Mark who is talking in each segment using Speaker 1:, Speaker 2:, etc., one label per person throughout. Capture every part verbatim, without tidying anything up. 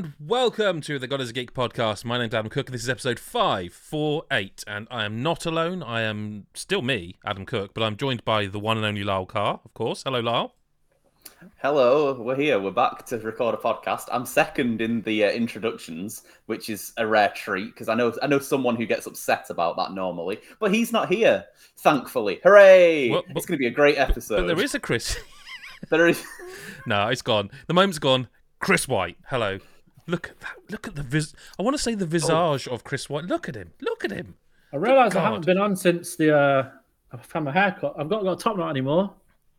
Speaker 1: And welcome to the God is a Geek podcast. My name's Adam Cook, and this is episode five forty-eight. And I am not alone. I am still me, Adam Cook, but I'm joined by the one and only Lyle Carr, of course. Hello, Lyle.
Speaker 2: Hello, we're here. We're back to record a podcast. I'm second in the uh, introductions, which is a rare treat because I know I know someone who gets upset about that normally, but he's not here, thankfully. Hooray!
Speaker 1: Well, but,
Speaker 2: it's going to be a great episode.
Speaker 1: But there is a Chris.
Speaker 2: there is.
Speaker 1: No, it's gone. The moment's gone. Chris White. Hello. Look at that. Look at the vis. I want to say the visage oh. of Chris White. Look at him. Look at him.
Speaker 3: I realise I haven't been on since the uh, I've had my haircut. I've not got a top knot anymore.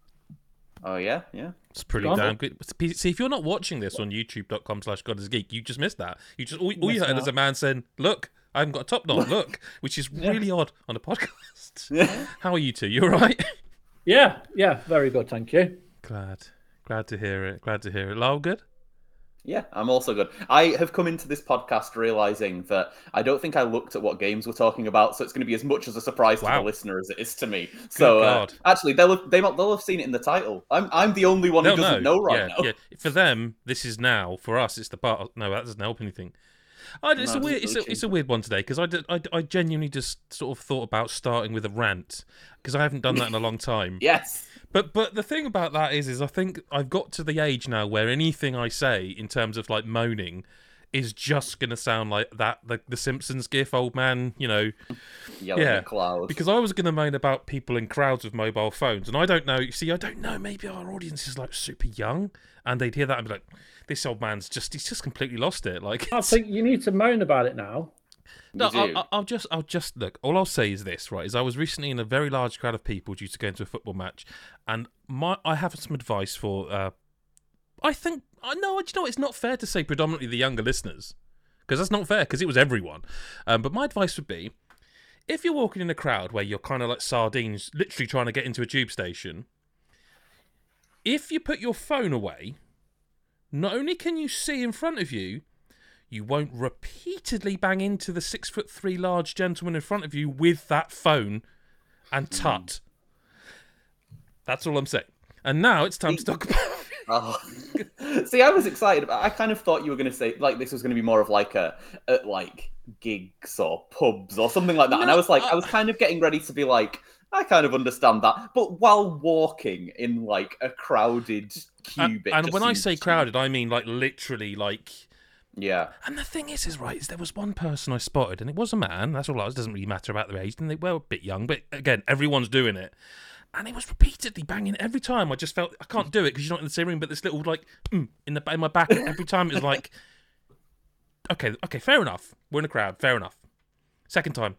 Speaker 2: Oh yeah, yeah.
Speaker 1: It's pretty damn good. See, if you're not watching this on youtube.com slash God is a Geek, you just missed that. You just all, all you heard is a man saying, "Look, I haven't got a top knot. Look," which is really yeah. odd on a podcast. Yeah. How are you two? You all right?
Speaker 3: Yeah, yeah, very good, thank you.
Speaker 1: Glad, glad to hear it. Glad to hear it. Lyle, good?
Speaker 2: Yeah, I'm also good. I have come into this podcast realising that I don't think I looked at what games we're talking about, so it's going to be as much as a surprise wow. to the listener as it is to me. Good so uh, actually, they'll have, they might, they'll have seen it in the title. I'm I'm the only one
Speaker 1: they'll
Speaker 2: who doesn't
Speaker 1: know,
Speaker 2: know right
Speaker 1: yeah,
Speaker 2: now.
Speaker 1: Yeah. For them, this is now. For us, it's the part. Of, no, that doesn't help anything. I, it's no, a weird. It's a, it's a weird one today because I, did, I I genuinely just sort of thought about starting with a rant because I haven't done that in a long time.
Speaker 2: Yes.
Speaker 1: But but the thing about that is, is I think I've got to the age now where anything I say in terms of like moaning is just going to sound like that, the, the Simpsons gif, old man, you know.
Speaker 2: Yelling
Speaker 1: yeah,
Speaker 2: at clouds.
Speaker 1: Because I was going to moan about people in crowds with mobile phones, and I don't know, see, I don't know, maybe our audience is like super young, and they'd hear that and be like, this old man's just, he's just completely lost it. Like,
Speaker 3: I think you need to moan about it now.
Speaker 1: No, I'll, I'll just, I'll just look. All I'll say is this, right? Is I was recently in a very large crowd of people due to going to a football match, and my, I have some advice for. Uh, I think, I know, you know, it's not fair to say predominantly the younger listeners, because that's not fair, because it was everyone. Um, but my advice would be, if you're walking in a crowd where you're kind of like sardines, literally trying to get into a tube station, if you put your phone away, not only can you see in front of you, you won't repeatedly bang into the six foot three large gentleman in front of you with that phone and tut. That's all I'm saying. And now it's time to talk about.
Speaker 2: Oh. See, I was excited. But I kind of thought you were going to say like this was going to be more of like a, a like gigs or pubs or something like that. No, and I was like, uh... I was kind of getting ready to be like, I kind of understand that. But while walking in like a crowded cube,
Speaker 1: and, and when I say crowded, I mean like literally like.
Speaker 2: Yeah.
Speaker 1: And the thing is, is right, is there was one person I spotted, and it was a man, that's all it was, doesn't really matter about their age, and they were a bit young, but again, everyone's doing it. And he was repeatedly banging every time. I just felt, I can't do it because you're not in the same room, but this little, like, mm, in the in my back, every time it was like, okay, okay, fair enough. We're in a crowd, fair enough. Second time.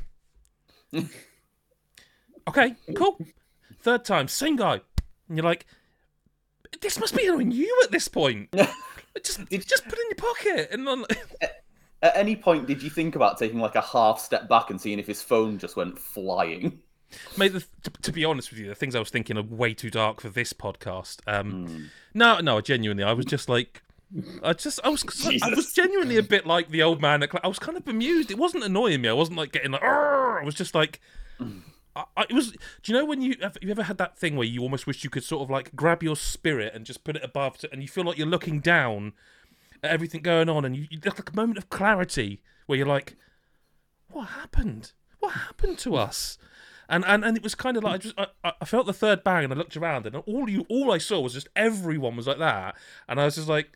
Speaker 1: Okay, cool. Third time, same guy. And you're like, this must be annoying you at this point. Just, did, just put it in your pocket. And then...
Speaker 2: At any point, did you think about taking like a half step back and seeing if his phone just went flying?
Speaker 1: Mate, the, to, to be honest with you, the things I was thinking are way too dark for this podcast. Um, mm. No, no, genuinely, I was just like, I just, I was, I was genuinely a bit like the old man. I was kind of bemused. It wasn't annoying me. I wasn't like getting like, Arr! I was just like. Mm. I, I, it was. Do you know when you have you ever had that thing where you almost wish you could sort of like grab your spirit and just put it above, to, and you feel like you're looking down at everything going on, and you, you have like a moment of clarity where you're like, "What happened? What happened to us?" And and, and it was kind of like I just I, I felt the third bang, and I looked around, and all you all I saw was just everyone was like that, and I was just like,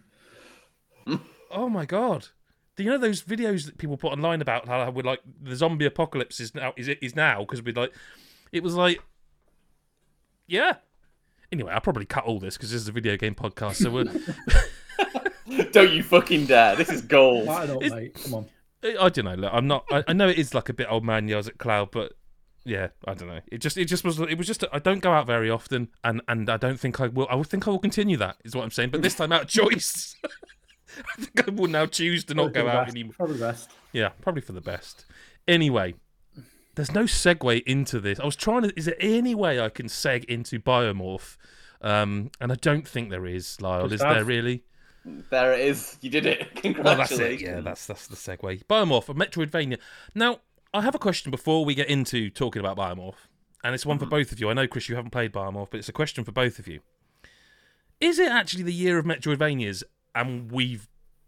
Speaker 1: "Oh my god." Do you know those videos that people put online about how we're like the zombie apocalypse is now is it is now because we're like it was like yeah. Anyway, I'll probably cut all this because this is a video game podcast. So we're
Speaker 2: don't you fucking dare! This is gold.
Speaker 3: I don't, mate. Come on.
Speaker 1: I don't know. Look, I'm not. I, I know it is like a bit old man yells at cloud, but yeah, I don't know. It just it just was it was just I don't go out very often, and and I don't think I will. I would think I will continue that. Is what I'm saying. But this time out of choice. I think I will now choose to not
Speaker 3: probably
Speaker 1: go out
Speaker 3: best.
Speaker 1: anymore.
Speaker 3: Probably best.
Speaker 1: Yeah, probably for the best. Anyway, there's no segue into this. I was trying to... Is there any way I can seg into Biomorph? Um, and I don't think there is, Lyle. Is there really?
Speaker 2: There it is. You did it. Congratulations.
Speaker 1: Well, that's it. Yeah, that's, that's the segue. Biomorph, a Metroidvania. Now, I have a question before we get into talking about Biomorph. And it's one mm-hmm. for both of you. I know, Chris, you haven't played Biomorph, but it's a question for both of you. Is it actually the year of Metroidvanias and we've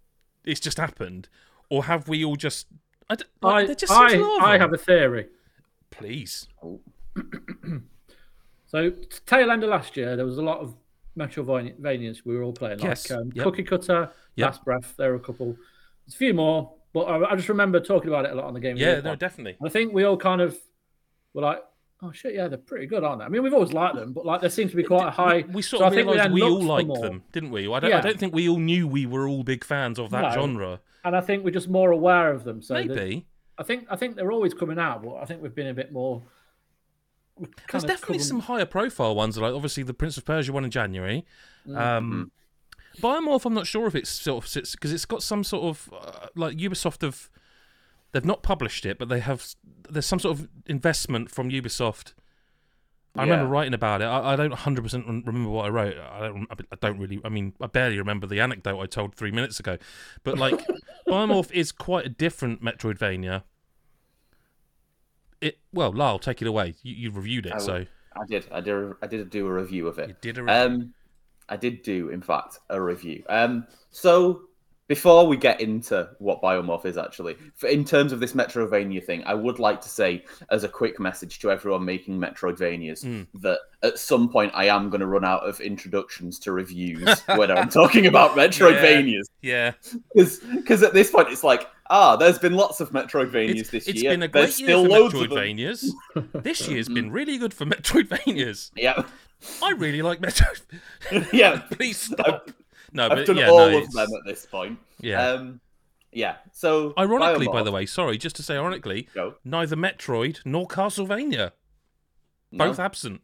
Speaker 1: it's just happened, or have we all just? I, d-
Speaker 3: I,
Speaker 1: like, there just seems
Speaker 3: I,
Speaker 1: a lot of
Speaker 3: I
Speaker 1: them.
Speaker 3: have a theory.
Speaker 1: Please.
Speaker 3: So, tail end of last year, there was a lot of Metroidvanias we were all playing,
Speaker 1: Yes,
Speaker 3: like um,
Speaker 1: yep.
Speaker 3: Cookie Cutter,
Speaker 1: Yep.
Speaker 3: Last Breath. There were a couple, there's a few more, but I, I just remember talking about it a lot on the game.
Speaker 1: Yeah, no, definitely.
Speaker 3: I think we all kind of were like, "Oh shit, yeah, they're pretty good, aren't they?" I mean, we've always liked them, but like there seems to be quite a high.
Speaker 1: We sort
Speaker 3: so
Speaker 1: of
Speaker 3: I think we
Speaker 1: realised
Speaker 3: then
Speaker 1: we, all
Speaker 3: looked for
Speaker 1: liked
Speaker 3: more.
Speaker 1: them, didn't we? I don't.
Speaker 3: Yeah.
Speaker 1: I don't think we all knew we were all big fans of that
Speaker 3: No.
Speaker 1: genre.
Speaker 3: And I think we're just more aware of them. So that-
Speaker 1: Maybe.
Speaker 3: I think I think they're always coming out, but I think we've been a bit more. we've
Speaker 1: There's
Speaker 3: kind of
Speaker 1: definitely
Speaker 3: covered-
Speaker 1: some higher profile ones, like obviously the Prince of Persia one in January. Um,
Speaker 2: Mm-hmm.
Speaker 1: Biomorph, I'm not sure if it's sort of sits because it's got some sort of uh, like Ubisoft have. They've not published it, but they have. There's some sort of investment from Ubisoft. I
Speaker 2: Yeah.
Speaker 1: remember writing about it. I, I don't one hundred percent remember what I wrote. I don't. I don't really. I mean, I barely remember the anecdote I told three minutes ago. But like, Biomorph is quite a different Metroidvania. It well, Lyle, take it away. You, you reviewed it,
Speaker 2: I,
Speaker 1: so
Speaker 2: I did. I did. I did do a review of it.
Speaker 1: you did a review.
Speaker 2: Um, I did do, in fact, a review. Um, so before we get into what Biomorph is actually, for, in terms of this Metroidvania thing, I would like to say, as a quick message to everyone making Metroidvanias,
Speaker 1: Mm.
Speaker 2: that at some point I am going to run out of introductions to reviews when I'm talking about Metroidvanias.
Speaker 1: yeah,
Speaker 2: Because at this point it's like, ah, there's been lots of Metroidvanias
Speaker 1: it's,
Speaker 2: this
Speaker 1: it's
Speaker 2: year.
Speaker 1: been a
Speaker 2: There's
Speaker 1: great
Speaker 2: still
Speaker 1: year for
Speaker 2: loads of them.
Speaker 1: Metroidvanias. This year's been really good for Metroidvanias.
Speaker 2: Yeah,
Speaker 1: I really like Metroid.
Speaker 2: yeah.
Speaker 1: Please stop. No,
Speaker 2: I've
Speaker 1: but
Speaker 2: done
Speaker 1: yeah,
Speaker 2: all
Speaker 1: no,
Speaker 2: of
Speaker 1: it's-
Speaker 2: them at this point.
Speaker 1: Yeah.
Speaker 2: Um, yeah. So,
Speaker 1: Ironically,
Speaker 2: Biomorph-
Speaker 1: by the way, sorry, just to say ironically,
Speaker 2: Go.
Speaker 1: neither Metroid nor Castlevania.
Speaker 2: No,
Speaker 1: Both absent.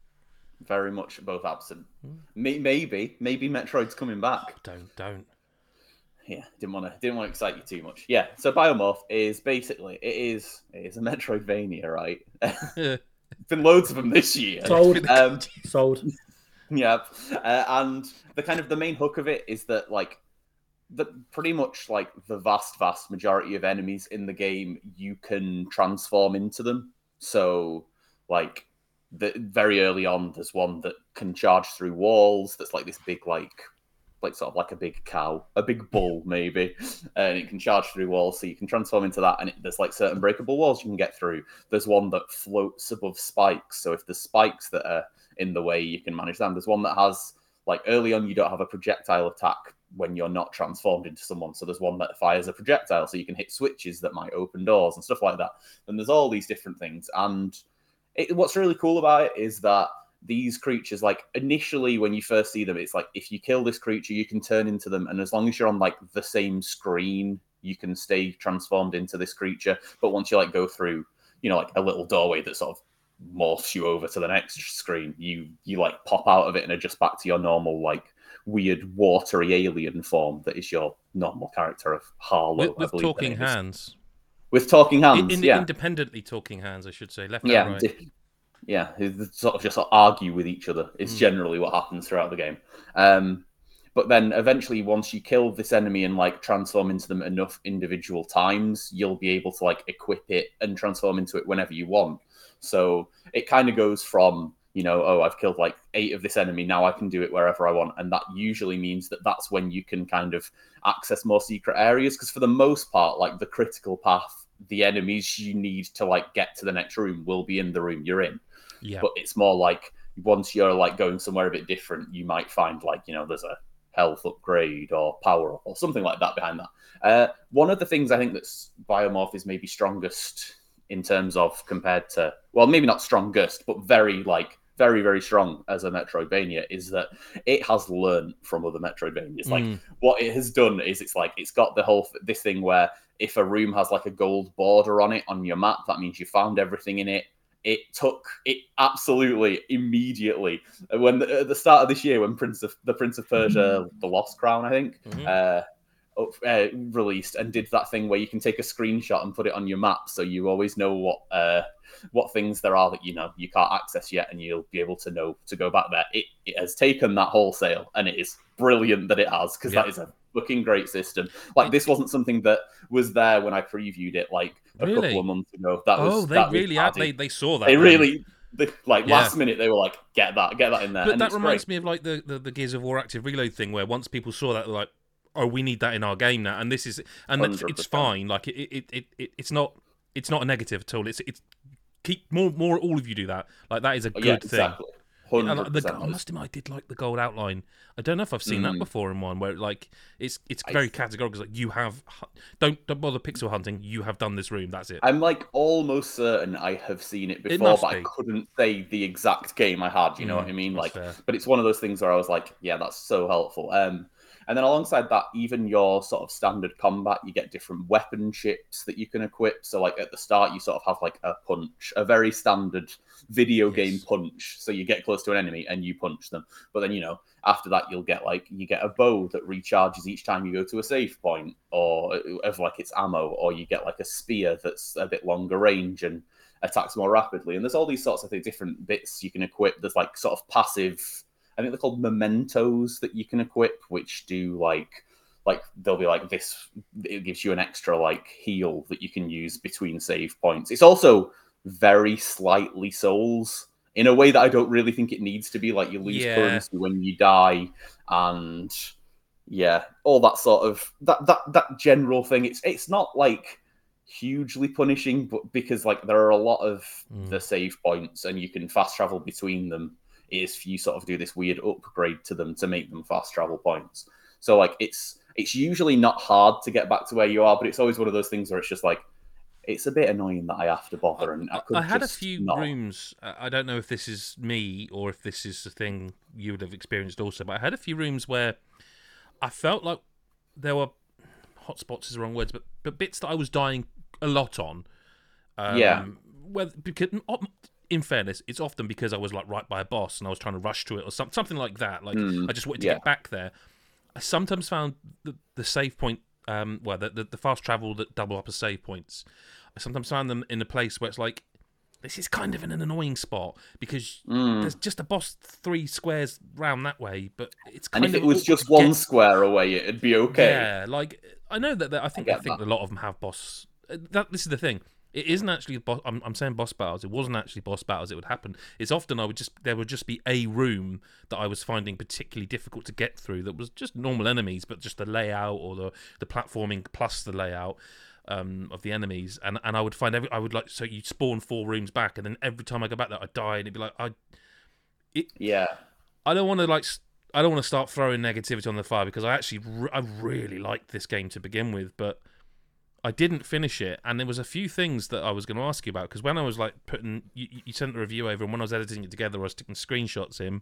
Speaker 2: very much both absent.
Speaker 1: Hmm.
Speaker 2: May- Maybe, maybe Metroid's coming back.
Speaker 1: Don't, don't.
Speaker 2: Yeah, didn't want to, didn't want to excite you too much. Yeah. So, Biomorph is basically it is it is a Metroidvania, right?
Speaker 1: Yeah.
Speaker 2: Been loads of them this year.
Speaker 3: Sold.
Speaker 2: Um,
Speaker 3: Sold.
Speaker 2: Yeah, uh, and the kind of the main hook of it is that like the pretty much like the vast vast majority of enemies in the game you can transform into them. So like the very early on there's one that can charge through walls that's like this big like like sort of like a big cow, a big bull maybe, and it can charge through walls, so you can transform into that, and it, there's like certain breakable walls you can get through. There's one that floats above spikes, so if there's spikes that are in the way, you can manage them. There's one that has like early on you don't have a projectile attack when you're not transformed into someone, so there's one that fires a projectile, so you can hit switches that might open doors and stuff like that. And there's all these different things, and it, what's really cool about it is that these creatures, like initially when you first see them, it's like if you kill this creature, you can turn into them, and as long as you're on like the same screen, you can stay transformed into this creature. But once you like go through, you know, like a little doorway that sort of morphs you over to the next screen, you you like pop out of it and adjust back to your normal like weird watery alien form that is your normal character of Harlow.
Speaker 1: With, with
Speaker 2: I believe
Speaker 1: talking
Speaker 2: their name is.
Speaker 1: hands.
Speaker 2: With talking hands,
Speaker 1: In, in-
Speaker 2: yeah,
Speaker 1: Independently talking hands, I should say. Left
Speaker 2: yeah,
Speaker 1: and right.
Speaker 2: di- yeah. They sort of just sort of argue with each other. It's
Speaker 1: Mm.
Speaker 2: generally what happens throughout the game. Um, but then eventually, once you kill this enemy and like transform into them enough individual times, you'll be able to like equip it and transform into it whenever you want. So it kind of goes from, you know, oh, I've killed like eight of this enemy, now I can do it wherever I want. And that usually means that that's when you can kind of access more secret areas. Because for the most part, like the critical path, the enemies you need to like get to the next room will be in the room you're in.
Speaker 1: Yeah.
Speaker 2: But it's more like once you're like going somewhere a bit different, you might find like, you know, there's a health upgrade or power up or something like that behind that. Uh, one of the things I think that's Biomorph is maybe strongest in terms of compared to, well, maybe not strongest, but very like very, very strong as a Metroidvania is that it has learned from other Metroidvanias. Like
Speaker 1: Mm.
Speaker 2: what it has done is it's like, it's got the whole, this thing where if a room has like a gold border on it on your map, that means you found everything in it. It took it absolutely immediately when the, at the start of this year, when Prince of the Prince of Persia, the Lost Crown, I think,
Speaker 1: Mhm.
Speaker 2: uh, up, uh, released and did that thing where you can take a screenshot and put it on your map, so you always know what uh, what things there are that you know you can't access yet, and you'll be able to know to go back there. It, it has taken that wholesale, and it is brilliant that it has, because
Speaker 1: Yeah.
Speaker 2: that is a fucking great system. Like this wasn't something that was there when I previewed it like a
Speaker 1: Really?
Speaker 2: couple of months ago. That was
Speaker 1: Oh, they
Speaker 2: that was
Speaker 1: really had,
Speaker 2: added.
Speaker 1: they, they saw that.
Speaker 2: They
Speaker 1: then.
Speaker 2: really, they, like
Speaker 1: Yeah.
Speaker 2: last minute, they were like, "Get that, get that in there."
Speaker 1: But
Speaker 2: and
Speaker 1: that
Speaker 2: it's
Speaker 1: reminds
Speaker 2: great.
Speaker 1: me of like the, the, the Gears of War Active Reload thing, where once people saw that, they're like, oh, we need that in our game now, and this is and that, it's fine. Like it, it, it, it, it's not it's not a negative at all. It's it's keep more more all of you do that. Like that is a good
Speaker 2: yeah, exactly.
Speaker 1: thing.
Speaker 2: one
Speaker 1: And
Speaker 2: hundred
Speaker 1: the,
Speaker 2: percent
Speaker 1: I must admit, I did like the gold outline. I don't know if I've seen mm. that before in one where like it's it's very categorical. Like you have don't don't bother pixel hunting. You have done this room. That's it.
Speaker 2: I'm like almost certain I have seen it before,
Speaker 1: it
Speaker 2: but
Speaker 1: be.
Speaker 2: I couldn't say the exact game I had. You know
Speaker 1: mm,
Speaker 2: what I mean? Like,
Speaker 1: fair.
Speaker 2: But it's one of those things where I was like, yeah, that's so helpful. Um, and then alongside that, even your sort of standard combat, you get different weapon chips that you can equip. So like at the start, you sort of have like a punch, a very standard video
Speaker 1: yes.
Speaker 2: game punch. So you get close to an enemy and you punch them. But then, you know, after that, you'll get like, you get a bow that recharges each time you go to a save point, or of like its ammo, or you get like a spear that's a bit longer range and attacks more rapidly. And there's all these sorts of different bits you can equip. There's like sort of passive, I think they're called mementos that you can equip, which do like, like they'll be like this, it gives you an extra like heal that you can use between save points. It's also very slightly Souls in a way that I don't really think it needs to be. Like you lose
Speaker 1: yeah.
Speaker 2: currency when you die, and yeah, all that sort of that that that general thing. It's it's not like hugely punishing, but because like there are a lot of mm. the save points and you can fast travel between them, if you sort of do this weird upgrade to them to make them fast travel points. So like it's it's usually not hard to get back to where you are, but it's always one of those things where it's just like, it's a bit annoying that I have to bother. And I, could
Speaker 1: I had a
Speaker 2: just
Speaker 1: few
Speaker 2: not.
Speaker 1: rooms. I don't know if this is me or if this is a thing you would have experienced also, but I had a few rooms where I felt like there were hotspots is the wrong words, but but bits that I was dying a lot on. Um,
Speaker 2: yeah.
Speaker 1: Whether because in fairness, it's often because I was like right by a boss and I was trying to rush to it or some, something like that. Like
Speaker 2: mm,
Speaker 1: I just wanted to
Speaker 2: yeah.
Speaker 1: get back there. I sometimes found the, the save point. Um, well, the, the the fast travel that double up as save points. I sometimes find them in a place where it's like, this is kind of in an annoying spot because
Speaker 2: mm.
Speaker 1: there's just a boss three squares round that way, but it's kind
Speaker 2: and if
Speaker 1: of
Speaker 2: it was just one
Speaker 1: get...
Speaker 2: square away, it'd be okay.
Speaker 1: Yeah, like I know that, that I think I, I think that. a lot of them have boss. That this is the thing. It isn't actually boss. I'm, I'm saying boss battles. It wasn't actually boss battles. It would happen. It's often I would just there would just be a room that I was finding particularly difficult to get through. That was just normal enemies, but just the layout or the the platforming plus the layout um, of the enemies. And and I would find every I would like so you spawn four rooms back, and then every time I go back there, I die, and it'd be like I. It,
Speaker 2: yeah.
Speaker 1: I don't want to like. I don't want to start throwing negativity on the fire because I actually I really liked this game to begin with, but. I didn't finish it, and there was a few things that I was going to ask you about, because when I was like putting, you, you sent the review over, and when I was editing it together, I was sticking screenshots in,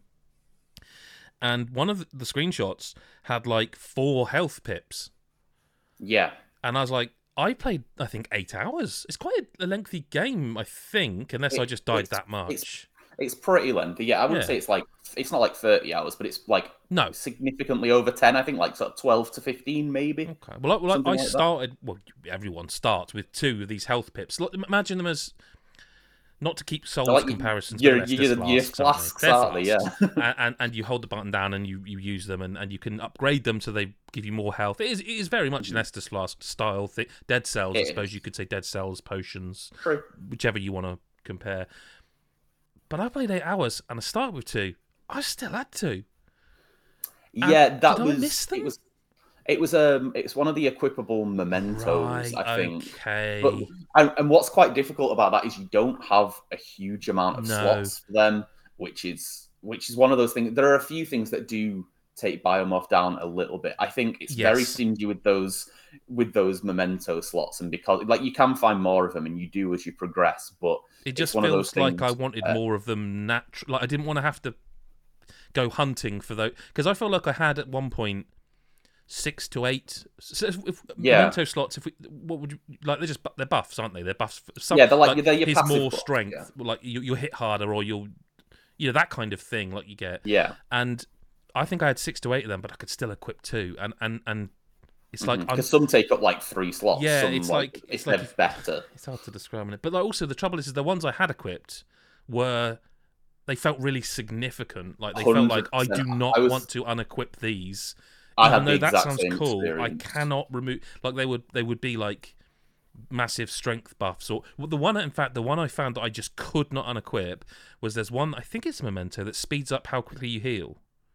Speaker 1: and one of the screenshots had like four health pips.
Speaker 2: Yeah.
Speaker 1: And I was like, I played, I think, eight hours. It's quite a lengthy game, I think, unless
Speaker 2: it,
Speaker 1: I just died that much.
Speaker 2: It's, it's pretty lengthy, yeah. I wouldn't yeah. say it's like, it's not like thirty hours, but it's like
Speaker 1: no
Speaker 2: significantly over ten. I think like sort of twelve to fifteen, maybe.
Speaker 1: Okay. Well, I, well, I
Speaker 2: like
Speaker 1: started.
Speaker 2: That.
Speaker 1: Well, everyone starts with two of these health pips. Imagine them as not to keep Souls like comparisons.
Speaker 2: You're,
Speaker 1: but
Speaker 2: you're,
Speaker 1: flasks,
Speaker 2: you're flasks, aren't they? Yeah.
Speaker 1: and, and and you hold the button down and you, you use them and, and you can upgrade them so they give you more health. It is it is very much an Estus Flask style thing. Dead Cells, it I suppose is. You could say Dead Cells, potions,
Speaker 2: True.
Speaker 1: Whichever you want to compare. But I played eight hours and I started with two. I still had two.
Speaker 2: Yeah,
Speaker 1: and
Speaker 2: that
Speaker 1: did
Speaker 2: was
Speaker 1: I miss them?
Speaker 2: it. Was it was um it's one of the equipable mementos,
Speaker 1: right,
Speaker 2: I think.
Speaker 1: Okay.
Speaker 2: But and, and what's quite difficult about that is you don't have a huge amount of
Speaker 1: no.
Speaker 2: slots for them, which is which is one of those things. There are a few things that do take Biomorph down a little bit. I think it's
Speaker 1: yes.
Speaker 2: very stingy with those with those memento slots, and because like you can find more of them and you do as you progress, but
Speaker 1: it just
Speaker 2: one
Speaker 1: feels
Speaker 2: of those
Speaker 1: like
Speaker 2: things,
Speaker 1: I wanted
Speaker 2: uh,
Speaker 1: more of them natural. Like I didn't want to have to go hunting for those, because I felt like I had at one point six to eight so if, if,
Speaker 2: yeah.
Speaker 1: memento slots. If we, what would you like? They're just they're buffs, aren't they? They're buffs. Some,
Speaker 2: yeah, they're like,
Speaker 1: like
Speaker 2: they're your
Speaker 1: here's
Speaker 2: passive
Speaker 1: more
Speaker 2: buff,
Speaker 1: strength.
Speaker 2: yeah.
Speaker 1: Like you, you'll hit harder, or you'll, you know, that kind of thing. Like you get,
Speaker 2: yeah.
Speaker 1: And I think I had six to eight of them, but I could still equip two, and and and it's like
Speaker 2: because mm-hmm. some take up like three slots.
Speaker 1: Yeah,
Speaker 2: some,
Speaker 1: it's
Speaker 2: like,
Speaker 1: like it's
Speaker 2: like
Speaker 1: if,
Speaker 2: better.
Speaker 1: It's hard to discriminate, but like also the trouble is, is the ones I had equipped were they felt really significant. Like they felt like I do not I was, want to unequip these.
Speaker 2: I
Speaker 1: Even
Speaker 2: had
Speaker 1: though
Speaker 2: the
Speaker 1: that
Speaker 2: exact
Speaker 1: sounds
Speaker 2: same
Speaker 1: cool,
Speaker 2: experience.
Speaker 1: I cannot remove. Like they would, they would be like massive strength buffs. Or well, the one, in fact, the one I found that I just could not unequip was there's one. I think it's a memento that speeds up how quickly you heal.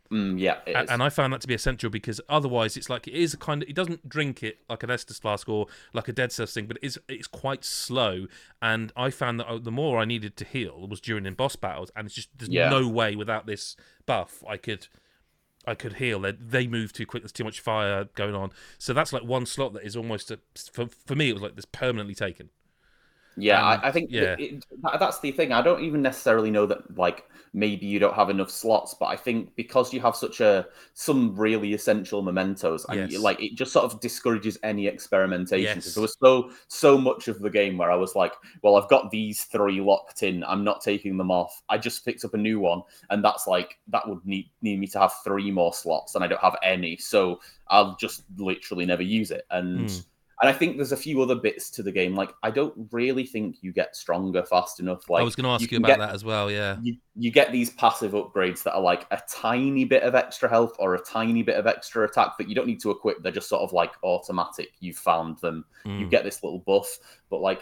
Speaker 2: Mm, yeah, it
Speaker 1: A-
Speaker 2: is.
Speaker 1: and I found that to be essential because otherwise it's like it is a kind of it doesn't drink it like an Estus flask or like a Dead Cells thing, but it is it's quite slow. And I found that the more I needed to heal was during in boss battles, and it's just there's
Speaker 2: Yeah.
Speaker 1: no way without this buff I could I could heal. They, they move too quick. There's too much fire going on. So that's like one slot that is almost a, for for me. It was like this permanently taken.
Speaker 2: Yeah,
Speaker 1: Um,
Speaker 2: I, I think
Speaker 1: yeah.
Speaker 2: it, it, that, that's the thing. I don't even necessarily know that, like, maybe you don't have enough slots, but I think because you have such a some really essential mementos, and
Speaker 1: Yes.
Speaker 2: like it just sort of discourages any experimentation. Because
Speaker 1: Yes.
Speaker 2: there was so so much of the game where I was like, well, I've got these three locked in. I'm not taking them off. I just picked up a new one, and that's like that would need need me to have three more slots, and I don't have any, so I'll just literally never use it. And
Speaker 1: Mm.
Speaker 2: And I think there's a few other bits to the game. Like, I don't really think you get stronger fast enough. Like,
Speaker 1: I was going to ask you,
Speaker 2: can
Speaker 1: about
Speaker 2: get,
Speaker 1: that as well. Yeah.
Speaker 2: You, you get these passive upgrades that are like a tiny bit of extra health or a tiny bit of extra attack that you don't need to equip. They're just sort of like automatic. You found them.
Speaker 1: Mm.
Speaker 2: You get this little buff. But like,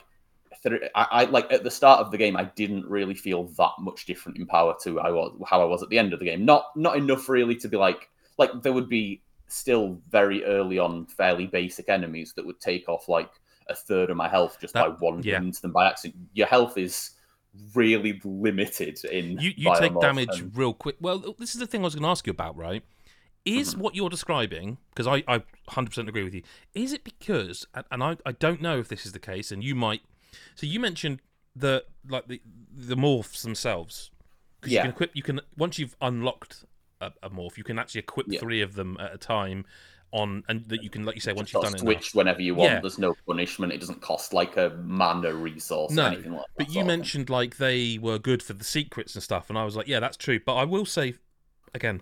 Speaker 2: I, I like at the start of the game, I didn't really feel that much different in power to I was how I was at the end of the game. Not not enough really to be like like there would be still very early on fairly basic enemies that would take off like a third of my health just
Speaker 1: That-
Speaker 2: by wandering
Speaker 1: yeah.
Speaker 2: into them by accident. Your health is really limited in
Speaker 1: You you take
Speaker 2: Biomorph,
Speaker 1: damage
Speaker 2: and-
Speaker 1: real quick. Well, this is the thing I was going to ask you about, right? Is
Speaker 2: Mm-hmm.
Speaker 1: what you're describing, because I, I one hundred percent agree with you, is it because, and- and I, I don't know if this is the case, and you might, so you mentioned the, like the, the morphs themselves. Because
Speaker 2: Yeah.
Speaker 1: you can equip, you can, once you've unlocked a, a morph, you can actually equip
Speaker 2: Yeah.
Speaker 1: three of them at a time on, and that you can, like you say, once
Speaker 2: just
Speaker 1: you've
Speaker 2: sort
Speaker 1: done
Speaker 2: of
Speaker 1: it enough.
Speaker 2: switch whenever you want.
Speaker 1: Yeah.
Speaker 2: There's no punishment. It doesn't cost like a mana resource or
Speaker 1: No,
Speaker 2: anything like that.
Speaker 1: but you
Speaker 2: sort of thing.
Speaker 1: mentioned like they were good for the secrets and stuff, and I was like, yeah, that's true. But I will say, again,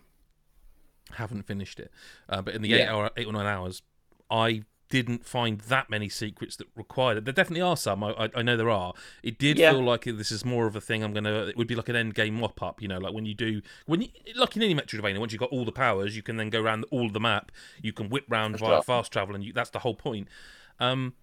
Speaker 1: haven't finished it, uh, but in the eight
Speaker 2: Yeah.
Speaker 1: hour, eight or nine hours, I didn't find that many secrets that required it. There definitely are some. I, I, I know there are. It did
Speaker 2: Yeah.
Speaker 1: feel like this is more of a thing. I'm gonna. It would be like an end game mop up. You know, like when you do when you like in any Metroidvania, once you've got all the powers, you can then go around all of the map. You can whip round
Speaker 2: For
Speaker 1: via
Speaker 2: sure.
Speaker 1: fast travel, and you, that's the whole point. Um,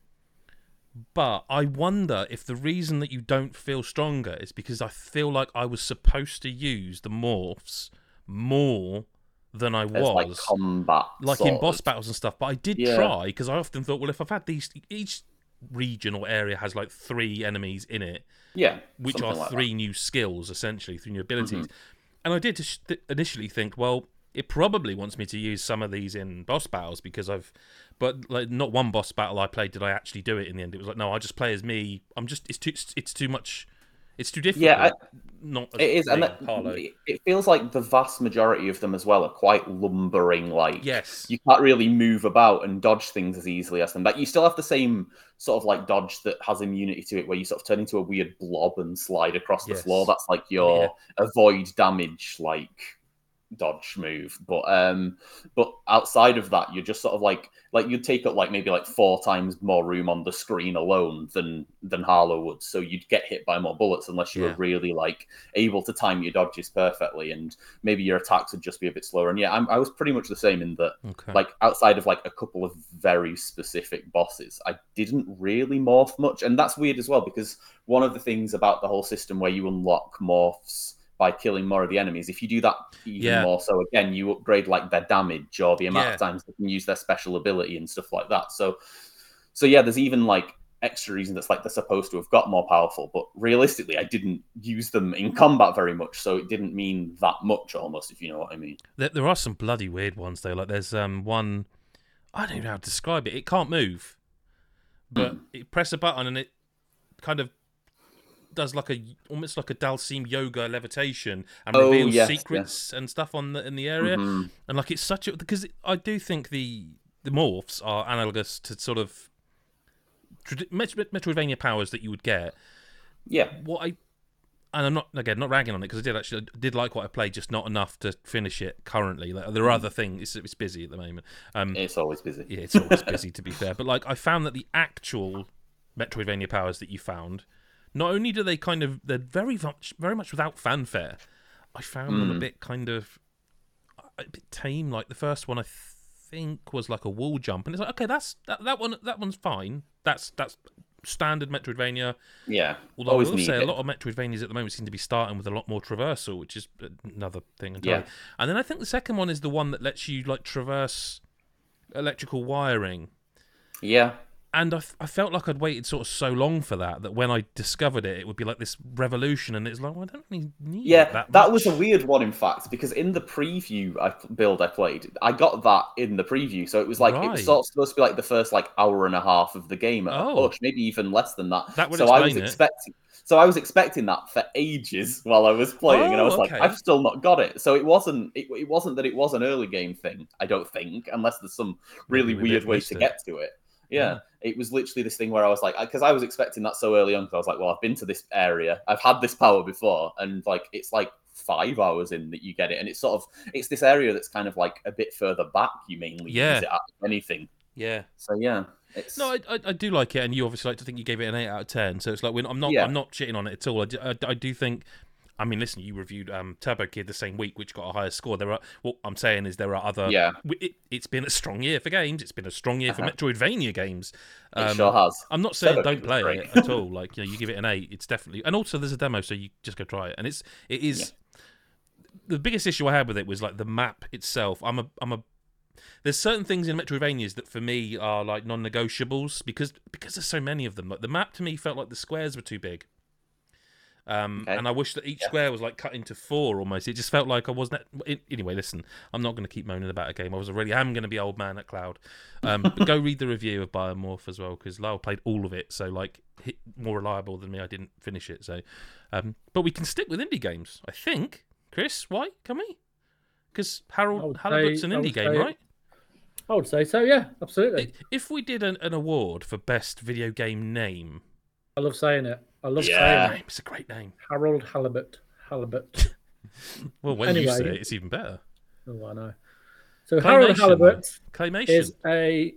Speaker 1: but I wonder if the reason that you don't feel stronger is because I feel like I was supposed to use the morphs more than I
Speaker 2: It's
Speaker 1: was,
Speaker 2: like combat,
Speaker 1: like
Speaker 2: sort
Speaker 1: in boss
Speaker 2: of.
Speaker 1: battles and stuff. But I did
Speaker 2: Yeah.
Speaker 1: try because I often thought, well, if I've had these, each region or area has like three enemies in it,
Speaker 2: Yeah,
Speaker 1: which
Speaker 2: something
Speaker 1: are
Speaker 2: like
Speaker 1: three new skills essentially, three new abilities.
Speaker 2: Mm-hmm.
Speaker 1: And I did just th- initially think, well, it probably wants me to use some of these in boss battles because I've, but like not one boss battle I played did I actually do it in the end. It was like, no, I just play as me. I'm just it's too it's too much. It's too difficult.
Speaker 2: Yeah, I-
Speaker 1: not as
Speaker 2: It is, and
Speaker 1: being
Speaker 2: that,
Speaker 1: Harlow.
Speaker 2: it it feels like the vast majority of them as well are quite lumbering. Like,
Speaker 1: Yes.
Speaker 2: you can't really move about and dodge things as easily as them. But you still have the same sort of like dodge that has immunity to it, where you sort of turn into a weird blob and slide across the
Speaker 1: Yes.
Speaker 2: floor. That's like your
Speaker 1: Yeah.
Speaker 2: avoid damage, like dodge move. But um, but outside of that, you're just sort of like like you'd take up like maybe like four times more room on the screen alone than than Harlow would. So you'd get hit by more bullets unless you
Speaker 1: Yeah.
Speaker 2: were really like able to time your dodges perfectly, and maybe your attacks would just be a bit slower. And yeah, I'm, I was pretty much the same in that.
Speaker 1: Okay.
Speaker 2: Like outside of like a couple of very specific bosses, I didn't really morph much, and that's weird as well because one of the things about the whole system where you unlock morphs by killing more of the enemies, if you do that even
Speaker 1: Yeah.
Speaker 2: more so again, you upgrade like their damage or the amount
Speaker 1: Yeah.
Speaker 2: of times they can use their special ability and stuff like that. So, so yeah, there's even like extra reason that's like they're supposed to have got more powerful, but realistically, I didn't use them in combat very much, so it didn't mean that much almost, if you know what I mean.
Speaker 1: There, there are some bloody weird ones though. Like there's um one, I don't even know how to describe it. It can't move, but
Speaker 2: Hmm.
Speaker 1: it press a button and it kind of does like a almost like a Dalsim yoga levitation and
Speaker 2: Oh,
Speaker 1: reveals
Speaker 2: yes,
Speaker 1: secrets and stuff on the in the area.
Speaker 2: Mhm.
Speaker 1: And like it's such a because I do think the the morphs are analogous to sort of trad- Met- Metroidvania powers that you would get.
Speaker 2: Yeah,
Speaker 1: What I and I'm not again not ragging on it because I did actually I did like what I played, just not enough to finish it currently. Like, there are other things. It's, it's busy at the moment. Um,
Speaker 2: it's always busy.
Speaker 1: yeah, it's always busy to be fair. But like I found that the actual Metroidvania powers that you found, not only do they kind of they're very much very much without fanfare. I found them a
Speaker 2: Mm.
Speaker 1: bit kind of a bit tame. Like the first one, I think was like a wall jump, and it's like okay, that's that, that one that one's fine. That's that's standard Metroidvania.
Speaker 2: Yeah,
Speaker 1: Although
Speaker 2: always
Speaker 1: I will say
Speaker 2: needed.
Speaker 1: a lot of Metroidvanias at the moment seem to be starting with a lot more traversal, which is another thing entirely.
Speaker 2: Yeah.
Speaker 1: And then I think the second one is the one that lets you like traverse electrical wiring.
Speaker 2: Yeah.
Speaker 1: And I, f- I felt like I'd waited sort of so long for that that when I discovered it, it would be like this revolution, and it's like, well, I don't really need
Speaker 2: Yeah,
Speaker 1: it that
Speaker 2: that
Speaker 1: much.
Speaker 2: was a weird one, in fact, because in the preview I build I played, I got that in the preview, so it was like it
Speaker 1: Right.
Speaker 2: was sort of supposed to be like the first like hour and a half of the game at
Speaker 1: Oh.
Speaker 2: a push, maybe even less than that.
Speaker 1: That would
Speaker 2: so I was
Speaker 1: explain it.
Speaker 2: expecting, so I was expecting that for ages while I was playing, and I
Speaker 1: Oh,
Speaker 2: was like,
Speaker 1: okay.
Speaker 2: I've still not got it. So it wasn't, it, it wasn't that it was an early game thing, I don't think, unless there's some really
Speaker 1: Maybe we
Speaker 2: weird
Speaker 1: bit
Speaker 2: way
Speaker 1: missed
Speaker 2: to
Speaker 1: it.
Speaker 2: get to it. Yeah,
Speaker 1: Yeah.
Speaker 2: it was literally this thing where I was like, because I was expecting that so early on, because I was like, well, I've been to this area, I've had this power before, and like it's like five hours in that you get it, and it's sort of it's this area that's kind of like a bit further back. You mainly
Speaker 1: Yeah.
Speaker 2: use it at anything.
Speaker 1: Yeah.
Speaker 2: So yeah, it's
Speaker 1: No, I, I I do like it, and you obviously like to think you gave it an eight out of ten. So it's like when I'm not
Speaker 2: Yeah.
Speaker 1: I'm not shitting on it at all. I do, I, I do think. I mean, listen, you reviewed um, Turbo Kid the same week, which got a higher score. There are what I'm saying is there are other.
Speaker 2: Yeah.
Speaker 1: It, it's been a strong year for games. It's been a strong year for
Speaker 2: Uh-huh.
Speaker 1: Metroidvania games.
Speaker 2: it
Speaker 1: Um,
Speaker 2: sure has.
Speaker 1: I'm not saying
Speaker 2: Turbo
Speaker 1: don't
Speaker 2: Kid was
Speaker 1: play
Speaker 2: great.
Speaker 1: it at all. Like you know, you give it an eight. It's definitely, and also there's a demo, so you just go try it. And it's it is the biggest issue I had with it was like the map itself. I'm a I'm a there's certain things in Metroidvanias that for me are like non-negotiables because because there's so many of them. Like the map to me felt like the squares were too big. Um,
Speaker 2: Okay.
Speaker 1: And I wish that each
Speaker 2: Yeah.
Speaker 1: square was like cut into four almost. It just felt like I wasn't. It, anyway, listen, I'm not going to keep moaning about a game. I was already am going to be old man at Cloud. Um, but go read the review of Biomorph as well because Lyle played all of it. So like he, more reliable than me. I didn't finish it. So, um, but we can stick with indie games. I think. Chris, why can we? Because
Speaker 3: I
Speaker 1: Harold
Speaker 3: would
Speaker 1: Halibut's
Speaker 3: say-
Speaker 1: an
Speaker 3: I
Speaker 1: indie
Speaker 3: would
Speaker 1: game,
Speaker 3: say-
Speaker 1: right?
Speaker 3: I would say so. Yeah, absolutely.
Speaker 1: If we did an, an award for best video game name,
Speaker 3: I love saying it. I love
Speaker 2: Yeah.
Speaker 3: saying it.
Speaker 1: it's a great name.
Speaker 3: Harold Halibut. Halibut.
Speaker 1: Well, when you
Speaker 3: Anyway.
Speaker 1: say it, it's even better.
Speaker 3: Oh, I know. So Harold
Speaker 1: Claymation,
Speaker 3: Halibut
Speaker 1: Claymation.
Speaker 3: is a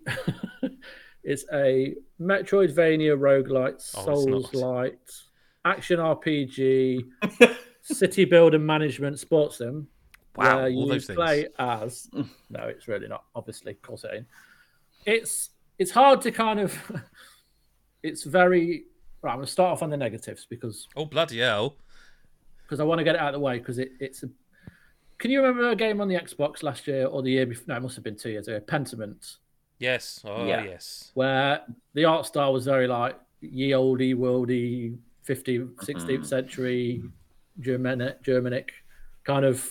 Speaker 3: is a Metroidvania roguelite,
Speaker 1: Oh, it's not.
Speaker 3: Souls-light, action R P G, city builder management sports sim.
Speaker 1: Wow,
Speaker 3: where
Speaker 1: all
Speaker 3: you
Speaker 1: those things.
Speaker 3: play as. No, it's really not. Obviously, of course it ain't. It's it's hard to kind of. It's very. Right, I'm going to start off on the negatives because
Speaker 1: Oh, bloody hell.
Speaker 3: because I want to get it out of the way because it, it's a. Can you remember a game on the Xbox last year or the year before? No, it must have been two years ago. Pentiment,
Speaker 1: Yes. Oh,
Speaker 2: Yeah.
Speaker 1: yes.
Speaker 3: where the art style was very like ye olde worldy, fifteenth, sixteenth century Germanic, Germanic, kind of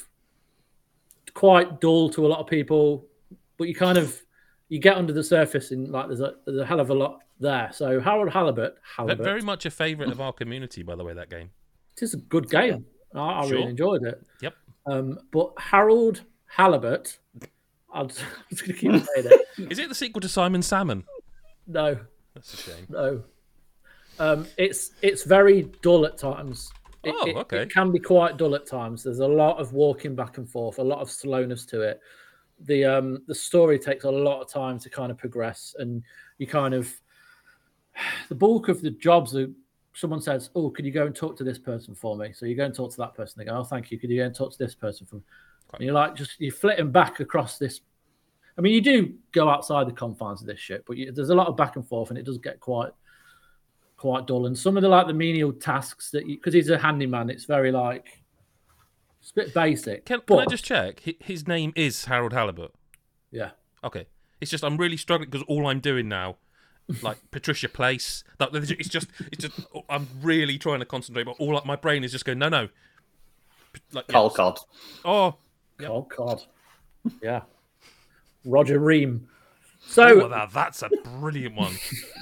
Speaker 3: quite dull to a lot of people, but you kind of you get under the surface and like there's a there's a hell of a lot there. So Harold Halibut,
Speaker 1: Ve-
Speaker 3: Halibut,
Speaker 1: Very much a favourite of our community, by the way, that game.
Speaker 3: it is a good game. I, I
Speaker 1: Sure.
Speaker 3: really enjoyed it.
Speaker 1: Yep.
Speaker 3: Um, but Harold Halibut, I'm just, I'm just going to keep saying it.
Speaker 1: Is it the sequel to Simon Salmon?
Speaker 3: No,
Speaker 1: That's a shame.
Speaker 3: no. Um, it's it's very dull at times. It,
Speaker 1: Oh,
Speaker 3: it-
Speaker 1: okay.
Speaker 3: It can be quite dull at times. There's a lot of walking back and forth, a lot of slowness to it. The um the story takes a lot of time to kind of progress, and you kind of the bulk of the jobs are someone says, "Oh, could you go and talk to this person for me?" So you go and talk to that person. They go, "Oh, thank you. Could you go and talk to this person for me?" And you're like, just you're flitting back across this. I mean, you do go outside the confines of this shit, but you, there's a lot of back and forth, and it does get quite quite dull. And some of the like the menial tasks that because he's a handyman, it's very like it's a bit basic.
Speaker 1: Can, can I
Speaker 3: but-
Speaker 1: just check? Hi- His name is Harold Halibut.
Speaker 3: yeah.
Speaker 1: Okay. It's just I'm really struggling because all I'm doing now, like Patricia Place, that it's just it's just I'm really trying to concentrate, but all my brain is just going no no. Like yeah.
Speaker 2: Carl Cod.
Speaker 1: Oh,
Speaker 3: Oh God, yeah. Roger Ream. So
Speaker 1: oh, now that's a brilliant one.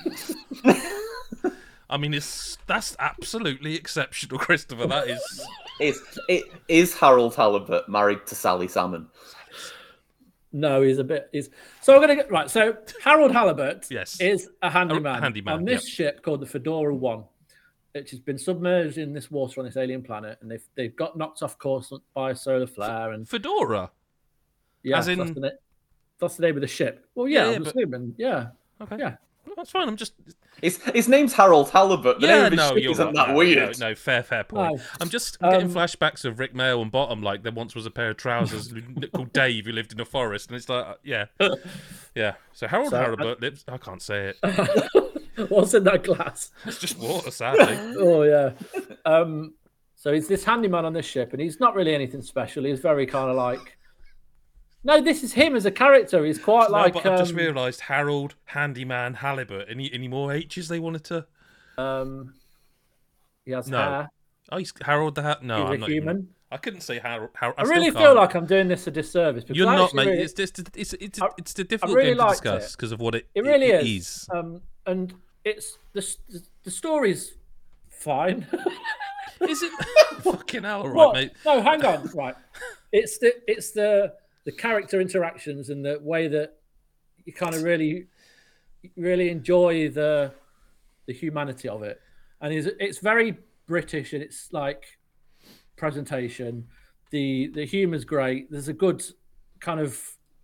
Speaker 1: I mean, it's that's absolutely exceptional, Christopher. That is.
Speaker 2: Is it is Harold Halibut married to Sally Salmon?
Speaker 3: no, he's a bit. He's so I'm gonna get right. So Harold Halibut
Speaker 1: Yes.
Speaker 3: is a handyman,
Speaker 1: A handyman,
Speaker 3: on this
Speaker 1: yep.
Speaker 3: ship called the Fedora One, which has been submerged in this water on this alien planet, and they've they've got knocked off course by a solar flare, and
Speaker 1: Fedora.
Speaker 3: yeah,
Speaker 1: as in-
Speaker 3: that's, the, na- that's the name of the ship. Well, yeah,
Speaker 1: Yeah, yeah,
Speaker 3: I'm
Speaker 1: but-
Speaker 3: assuming, yeah,
Speaker 1: Okay.
Speaker 3: yeah.
Speaker 1: Well, that's fine. I'm just.
Speaker 2: His his name's Harold Halibut. The name
Speaker 1: Yeah,
Speaker 2: of his
Speaker 1: no,
Speaker 2: ship
Speaker 1: you're
Speaker 2: isn't
Speaker 1: right.
Speaker 2: that
Speaker 1: no,
Speaker 2: weird.
Speaker 1: No, no, fair, fair point.
Speaker 3: No.
Speaker 1: I'm just I'm getting
Speaker 3: Um,
Speaker 1: flashbacks of Rick Mail and Bottom, like there once was a pair of trousers called Dave who lived in a forest, and it's like, uh, yeah, yeah. So Harold
Speaker 3: So,
Speaker 1: Halibut lives. I can't say it.
Speaker 3: What's in that glass?
Speaker 1: It's just water, sadly.
Speaker 3: Oh yeah. Um, so he's this handyman on this ship, and he's not really anything special. He's very kind of like. No, this is him as a character. He's quite
Speaker 1: no,
Speaker 3: like.
Speaker 1: But I've just
Speaker 3: um,
Speaker 1: realised Harold, Handyman, Halibut. Any any more H's they wanted to?
Speaker 3: Um, he has
Speaker 1: No.
Speaker 3: hair.
Speaker 1: Oh, he's Harold the Hat. No,
Speaker 3: He's
Speaker 1: I'm
Speaker 3: a
Speaker 1: not
Speaker 3: human.
Speaker 1: Even... I couldn't say Harold. Harold I,
Speaker 3: I
Speaker 1: still
Speaker 3: really
Speaker 1: can't.
Speaker 3: feel like I'm doing this a disservice. Because
Speaker 1: You're
Speaker 3: I
Speaker 1: not,
Speaker 3: actually
Speaker 1: mate.
Speaker 3: really-
Speaker 1: It's just it's it's
Speaker 3: I-
Speaker 1: it's a difficult
Speaker 3: really
Speaker 1: game to
Speaker 3: liked
Speaker 1: discuss
Speaker 3: it.
Speaker 1: because of what it
Speaker 3: It really
Speaker 1: it
Speaker 3: is.
Speaker 1: is.
Speaker 3: Um, and it's the the story's fine.
Speaker 1: Is it? Fucking hell, all right,
Speaker 3: What?
Speaker 1: mate.
Speaker 3: No, hang on. Right, it's the it's the the character interactions and the way that you kind of really really enjoy the the humanity of it, and it's it's very British and it's like presentation. The the humor's great. There's a good kind of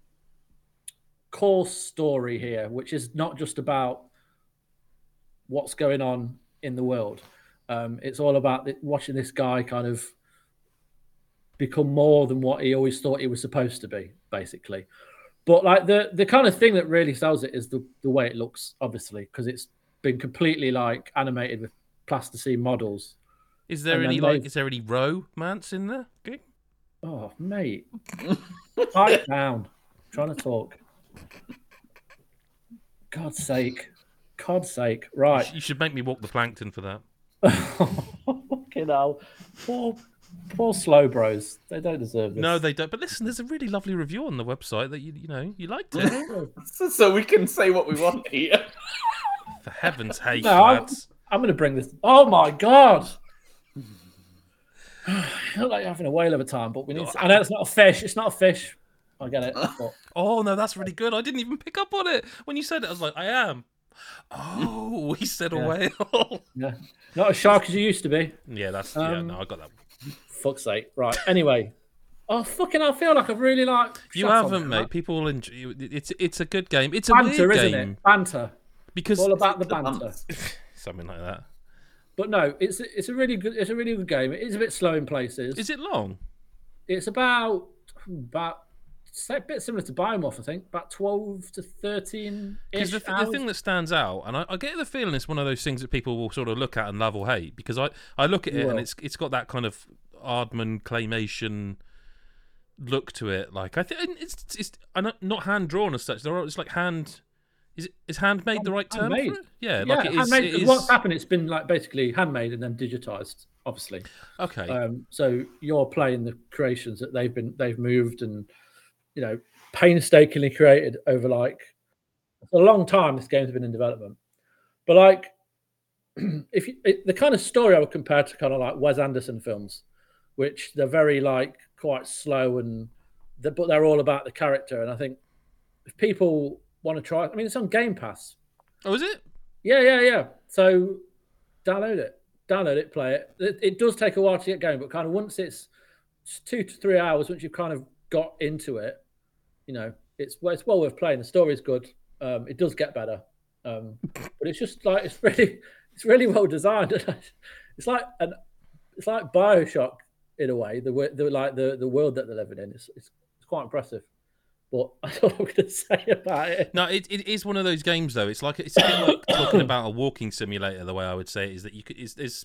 Speaker 3: core story here, which is not just about what's going on in the world. Um, it's all about the, watching this guy kind of become more than what he always thought he was supposed to be, basically. But like the the kind of thing that really sells it is the the way it looks, obviously, because it's been completely like animated with plasticine models.
Speaker 1: Is there
Speaker 3: And
Speaker 1: any
Speaker 3: then
Speaker 1: like?
Speaker 3: they-
Speaker 1: Is there any romance in there? Okay.
Speaker 3: Oh, mate, pipe down. I'm trying to talk. God's sake, God's sake, right?
Speaker 1: You should make me walk the plankton for that.
Speaker 3: Fucking hell, poor poor slow bros. They don't deserve this.
Speaker 1: No, they don't. But listen, there's a really lovely review on the website that you you know you liked it.
Speaker 2: So, so we can say what we want here.
Speaker 1: For heaven's sake,
Speaker 3: No, I'm,
Speaker 1: lads.
Speaker 3: I'm going to bring this. Oh my god! I look like you're having a whale of a time, but we need. To, I know it's not a fish. It's not a fish. I get it. But
Speaker 1: Oh no, that's really good. I didn't even pick up on it when you said it. I was like, I am. Oh, he said a
Speaker 3: Yeah.
Speaker 1: whale.
Speaker 3: yeah, not as shark as you used to be.
Speaker 1: yeah, that's yeah.
Speaker 3: Um,
Speaker 1: No, I got that.
Speaker 3: Fuck's sake! Right. Anyway. Oh fucking! I feel like I've really like.
Speaker 1: You
Speaker 3: shut
Speaker 1: haven't,
Speaker 3: on
Speaker 1: mate.
Speaker 3: that.
Speaker 1: People will enjoy. It's it's a good game. It's a
Speaker 3: Banter,
Speaker 1: weird
Speaker 3: isn't
Speaker 1: game
Speaker 3: it? Banter.
Speaker 1: because
Speaker 3: All about the
Speaker 2: The
Speaker 3: banter.
Speaker 2: bumps.
Speaker 1: something like that.
Speaker 3: But no, it's it's a really good it's a really good game. It is a bit slow in places.
Speaker 1: Is it long?
Speaker 3: It's about about it's a bit similar to Biomorph, I think, about twelve to thirteen
Speaker 1: Because
Speaker 3: ish
Speaker 1: the, th- the thing that stands out, and I, I get the feeling it's one of those things that people will sort of look at and love or hate. Because I, I look at it
Speaker 3: Well.
Speaker 1: and it's it's got that kind of Aardman claymation look to it. Like I think it's it's I know- not hand drawn as such. There are, it's like hand. Is it is handmade the right term
Speaker 3: handmade.
Speaker 1: for it? Yeah,
Speaker 3: yeah,
Speaker 1: like it is.
Speaker 3: handmade.
Speaker 1: It is
Speaker 3: What's happened? It's been like basically handmade and then digitized, obviously.
Speaker 1: okay.
Speaker 3: Um, so you're playing the creations that they've been they've moved and you know painstakingly created over like a long time. This game's been in development, but like if you, it, the kind of story I would compare to kind of like Wes Anderson films, which they're very like quite slow and the, but they're all about the character. And I think if people want to try, I mean, it's on Game Pass.
Speaker 1: oh, is it?
Speaker 3: Yeah, yeah, yeah. So download it, download it, play it. It, it does take a while to get going, but kind of once it's two to three hours, once you've kind of got into it, you know, it's well, it's well worth playing. The story's good. Um, it does get better, um, but it's just like it's really, it's really well designed. It's like an, it's like BioShock in a way. The way- the like the the world that they're living in. It's it's, it's quite impressive. But I don't know what I'm going to say about it.
Speaker 1: No, it, it is one of those games though. It's like it's a bit like talking about a walking simulator. The way I would say it is that you could is it's,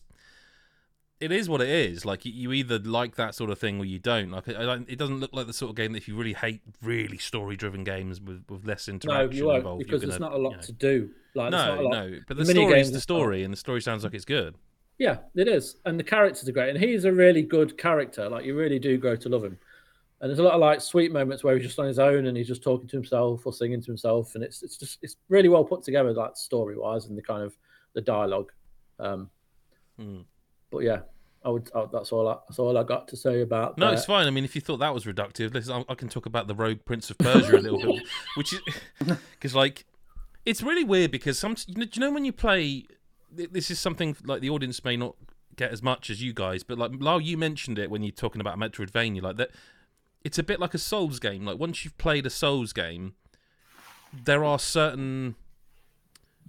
Speaker 1: it is what it is. Like you, you either like that sort of thing or you don't. Like I, I, it doesn't look like the sort of game that if you really hate really story-driven games with, with less
Speaker 3: No,
Speaker 1: interaction
Speaker 3: you won't
Speaker 1: involved,
Speaker 3: because
Speaker 1: you're
Speaker 3: there's
Speaker 1: gonna,
Speaker 3: not a lot
Speaker 1: you know.
Speaker 3: to do. Like there's not a
Speaker 1: No,
Speaker 3: lot.
Speaker 1: no, but the
Speaker 3: mini
Speaker 1: story is
Speaker 3: games
Speaker 1: the
Speaker 3: and stuff.
Speaker 1: story, and the story sounds like it's good.
Speaker 3: Yeah, it is, and the characters are great, and he's a really good character. Like you really do grow to love him. And there's a lot of like sweet moments where he's just on his own and he's just talking to himself or singing to himself, and it's it's just it's really well put together, like story wise and the kind of the dialogue. Um,
Speaker 1: Hmm.
Speaker 3: But yeah, I would. I, that's all. I, that's all I got to say about.
Speaker 1: No,
Speaker 3: that.
Speaker 1: it's fine. I mean, if you thought that was reductive, listen, I, I can talk about the Rogue Prince of Persia a little bit, which is because like it's really weird because some you know, do you know when you play, this is something like the audience may not get as much as you guys, but like Lyle, you mentioned it when you're talking about Metroidvania, like that. It's a bit like a Souls game. Like once you've played a Souls game, there are certain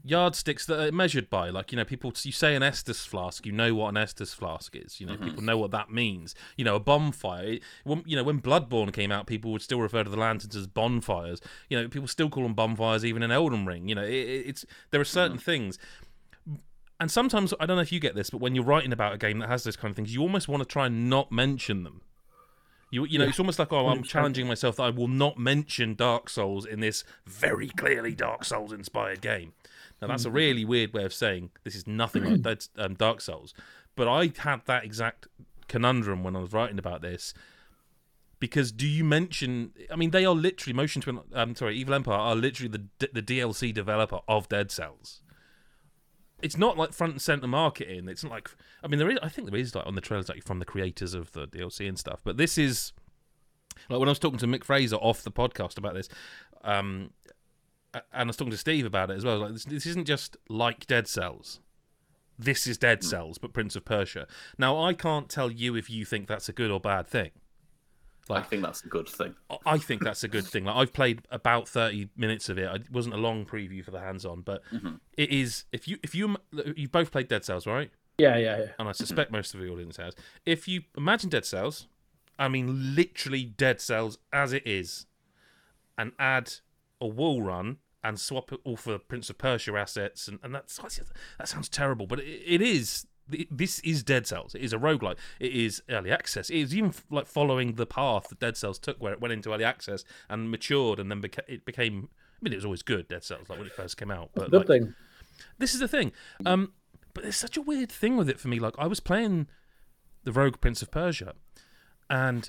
Speaker 1: yardsticks that are measured by. Like, you know, people, you say an Estus flask, you know what an Estus flask is. You know, mm-hmm. people know what that means. You know, a bonfire. When, you know, when Bloodborne came out, people would still refer to the lanterns as bonfires. You know, people still call them bonfires even in Elden Ring. You know, it, it's there are certain mm-hmm. things. And sometimes, I don't know if you get this, but when you're writing about a game that has those kind of things, you almost want to try and not mention them. You, you know, yeah. It's almost like, oh, I'm challenging myself that I will not mention Dark Souls in this very clearly Dark Souls-inspired game. Now, that's a really weird way of saying this is nothing like Dead, um, Dark Souls. But I had that exact conundrum when I was writing about this. Because do you mention... I mean, they are literally... Motion Twin... I'm sorry, Evil Empire are literally the the D L C developer of Dead Cells. It's not like front and center marketing. It's not like, I mean, there is. I think there is like on the trailers like from the creators of the D L C and stuff. But this is like when I was talking to Mick Fraser off the podcast about this, um, and I was talking to Steve about it as well. Like this, this isn't just like Dead Cells. This is Dead Cells, but Prince of Persia. Now, I can't tell you if you think that's a good or bad thing.
Speaker 2: Like, I think that's a good thing.
Speaker 1: I think that's a good thing. Like, I've played about thirty minutes of it. It wasn't a long preview for the hands-on, but mm-hmm. it is. If you if you you've both played Dead Cells, right?
Speaker 3: Yeah, yeah, yeah.
Speaker 1: And I suspect mm-hmm. most of the audience has. If you imagine Dead Cells, I mean literally Dead Cells as it is, and add a wall run and swap it all for Prince of Persia assets, and, and that's that sounds terrible, but it, it is. This is Dead Cells. It is a roguelike. It is early access. It is even like following the path that Dead Cells took, where it went into early access and matured, and then beca- it became. I mean, it was always good, Dead Cells, like when it first came out. But
Speaker 3: good
Speaker 1: like,
Speaker 3: thing.
Speaker 1: This is the thing. Um, but there's such a weird thing with it for me. Like I was playing the Rogue Prince of Persia, and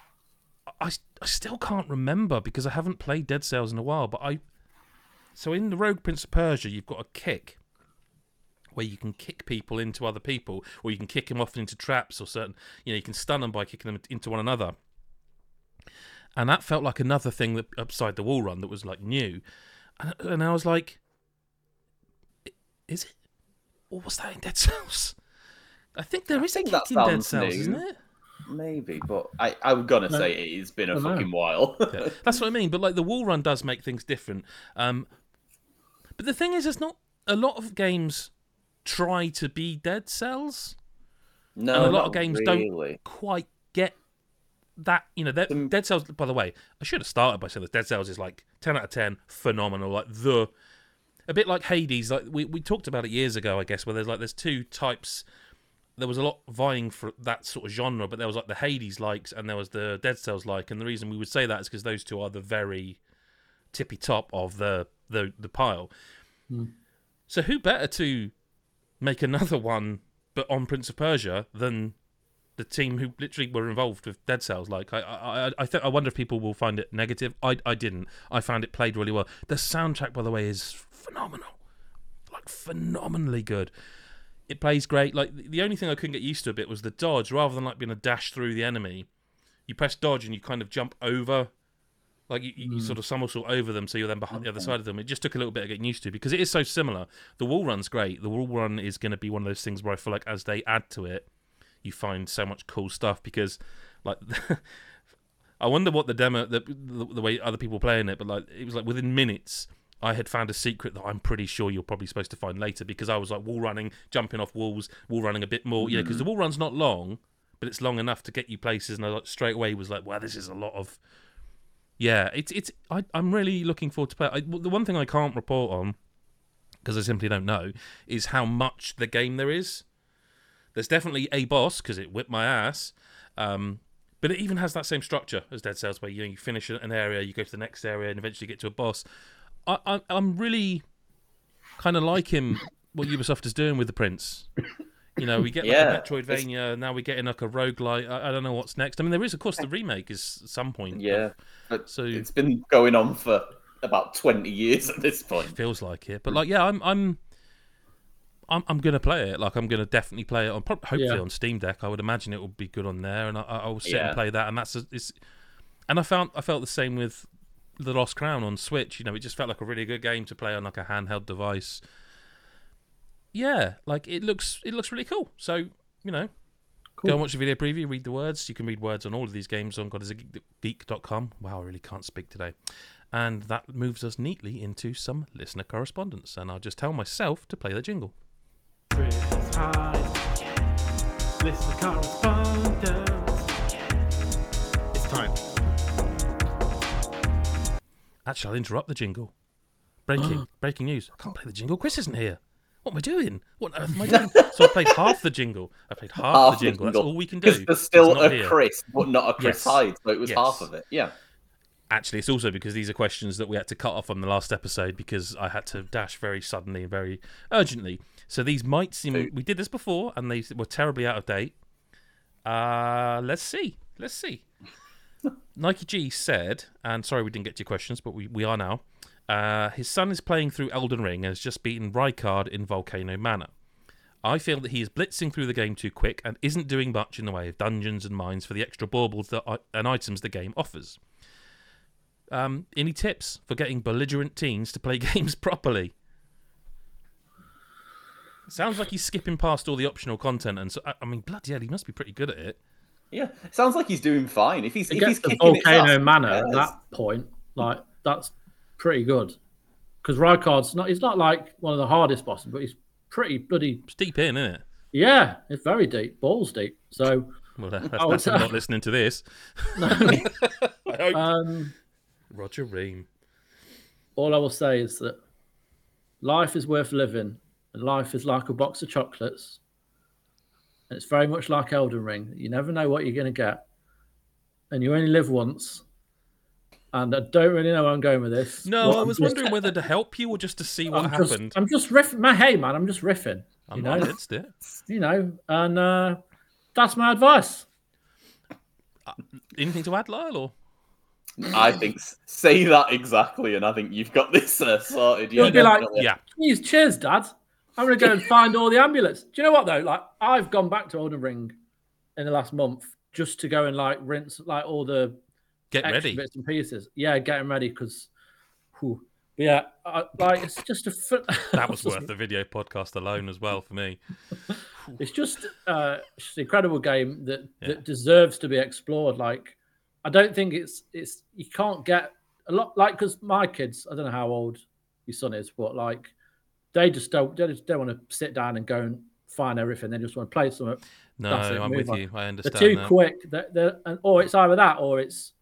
Speaker 1: I I still can't remember because I haven't played Dead Cells in a while. But I so in the Rogue Prince of Persia, you've got a kick. Where you can kick people into other people, or you can kick them off into traps, or certain, you know, you can stun them by kicking them into one another. And that felt like another thing that upside the wall run that was like new, and, and I was like, is it? Or was that in Dead Cells? I think there is a kick in Dead Cells, new. Isn't it?
Speaker 2: Maybe, but I, I'm gonna no. say it's been a oh, fucking no. while.
Speaker 1: Yeah, that's what I mean. But like the wall run does make things different. Um, but the thing is, there's not a lot of games. Try to be Dead Cells.
Speaker 2: No,
Speaker 1: and a lot
Speaker 2: not
Speaker 1: of games
Speaker 2: really.
Speaker 1: Don't quite get that. You know, um, Dead Cells. By the way, I should have started by saying that Dead Cells is like ten out of ten, phenomenal. Like the, a bit like Hades. Like we, we talked about it years ago, I guess. Where there's like there's two types. There was a lot vying for that sort of genre, but there was like the Hades likes and there was the Dead Cells like. And the reason we would say that is because those two are the very tippy top of the the the pile. Hmm. So who better to make another one, but on Prince of Persia, than the team who literally were involved with Dead Cells? Like, I, I, I, th- I wonder if people will find it negative. I, I didn't. I found it played really well. The soundtrack, by the way, is phenomenal, like phenomenally good. It plays great. Like the only thing I couldn't get used to a bit was the dodge. Rather than like being a dash through the enemy, you press dodge and you kind of jump over. Like, you, you mm. sort of somersault over them, so you're then behind okay. the other side of them. It just took a little bit of getting used to, because it is so similar. The wall run's great. The wall run is going to be one of those things where I feel like as they add to it, you find so much cool stuff, because, like, I wonder what the demo, the, the, the way other people playing it, but, like, it was like within minutes, I had found a secret that I'm pretty sure you're probably supposed to find later, because I was, like, wall running, jumping off walls, wall running a bit more, mm. you know, because the wall run's not long, but it's long enough to get you places, and I, like, straight away was like, wow, this is a lot of... Yeah, it's it's. I, I'm really looking forward to play. I, the one thing I can't report on, because I simply don't know, is how much the game there is. There's definitely a boss, because it whipped my ass, um, but it even has that same structure as Dead Cells, where you know, you finish an area, you go to the next area, and eventually get to a boss. I, I, I'm really kind of liking what Ubisoft is doing with the Prince. You know, we get like yeah. a Metroidvania, now we're getting like a roguelite. I, I don't know what's next. I mean, there is, of course, the remake is at some point.
Speaker 2: Yeah.
Speaker 1: But, so
Speaker 2: it's been going on for about twenty years at this point.
Speaker 1: It feels like it. But like, yeah, I'm I'm I'm, I'm going to play it. Like, I'm going to definitely play it on, probably, hopefully yeah. on Steam Deck. I would imagine it will be good on there, and I, I will sit yeah. and play that. And that's a, it's, and I found I felt the same with The Lost Crown on Switch. You know, it just felt like a really good game to play on like a handheld device. Yeah, like it looks it looks really cool. So, you know,
Speaker 3: Cool.
Speaker 1: Go and watch the video preview, read the words. You can read words on all of these games on god is a geek dot com. Wow, I really can't speak today. And that moves us neatly into some listener correspondence. And I'll just tell myself to play the jingle.
Speaker 3: Listener correspondence.
Speaker 1: It's time. Actually, I'll interrupt the jingle. Breaking, breaking news. I can't play the jingle. Chris isn't here. What am I doing? What on earth am I doing? So I played half the jingle. I played half, half the jingle. That's all we can do.
Speaker 2: Because there's still a
Speaker 1: here.
Speaker 2: Chris, but not a Chris
Speaker 1: yes.
Speaker 2: Hyde. So it was
Speaker 1: yes.
Speaker 2: half of it. Yeah.
Speaker 1: Actually, it's also because these are questions that we had to cut off on the last episode because I had to dash very suddenly and very urgently. So these might seem...
Speaker 2: Ooh.
Speaker 1: We did this before, and they were terribly out of date. Uh, let's see. Let's see. Nike G said, and sorry we didn't get to your questions, but we, we are now. Uh, his son is playing through Elden Ring and has just beaten Rykard in Volcano Manor. I feel that he is blitzing through the game too quick and isn't doing much in the way of dungeons and mines for the extra baubles that, and items the game offers. Um, any tips for getting belligerent teens to play games properly? Sounds like he's skipping past all the optional content, and so I mean, bloody hell, he must be pretty good at it.
Speaker 2: Yeah, sounds like he's doing fine. If he's
Speaker 3: It
Speaker 2: if he's
Speaker 3: gets the
Speaker 2: kicking
Speaker 3: Volcano
Speaker 2: its
Speaker 3: Manor
Speaker 2: ass,
Speaker 3: at
Speaker 2: yes.
Speaker 3: that point, like that's pretty good. Because Rykard's not, he's not like one of the hardest bosses, but he's pretty bloody.
Speaker 1: It's deep in, isn't it?
Speaker 3: Yeah, it's very deep, balls deep. So,
Speaker 1: Well, that, that's,
Speaker 3: I would
Speaker 1: that's
Speaker 3: say-
Speaker 1: him not listening to this.
Speaker 3: no,
Speaker 1: I hope.
Speaker 3: um,
Speaker 1: Roger Ream.
Speaker 3: all I will say is that life is worth living, and life is like a box of chocolates. And it's very much like Elden Ring. You never know what you're going to get, and you only live once. And I don't really know where I'm going with this.
Speaker 1: No,
Speaker 3: but
Speaker 1: I
Speaker 3: I'm
Speaker 1: was
Speaker 3: just-
Speaker 1: wondering whether to help you or just to see what
Speaker 3: I'm
Speaker 1: happened.
Speaker 3: Just, I'm just riffing. My hey, man, I'm just riffing.
Speaker 1: I'm
Speaker 3: you
Speaker 1: not
Speaker 3: know,
Speaker 1: against it.
Speaker 3: you know, and uh, that's my advice.
Speaker 1: Anything to add, Lyle? Or
Speaker 2: I think s- say that exactly, and I think you've got this uh, sorted. Yeah,
Speaker 3: You'll be like,
Speaker 2: definitely.
Speaker 1: yeah,
Speaker 3: Jeez, cheers, Dad. I'm gonna go and find all the amulets. Do you know what though? Like, I've gone back to Elden Ring in the last month just to go and like rinse like all the
Speaker 1: get
Speaker 3: extra
Speaker 1: ready.
Speaker 3: bits and pieces. Yeah, getting ready because, yeah, I, like it's just a. F-
Speaker 1: That was worth the video podcast alone as well for me.
Speaker 3: It's just uh, it's an incredible game that,
Speaker 1: Yeah.
Speaker 3: that deserves to be explored. Like, I don't think it's it's you can't get a lot like because my kids. I don't know how old your son is, but like they just don't they just don't want to sit down and go and find everything. They just want to play something.
Speaker 1: No,
Speaker 3: That's it,
Speaker 1: I'm
Speaker 3: move
Speaker 1: with
Speaker 3: on.
Speaker 1: you. I
Speaker 3: They're
Speaker 1: understand
Speaker 3: too
Speaker 1: that.
Speaker 3: quick. They're, they're, and, or it's either that or it's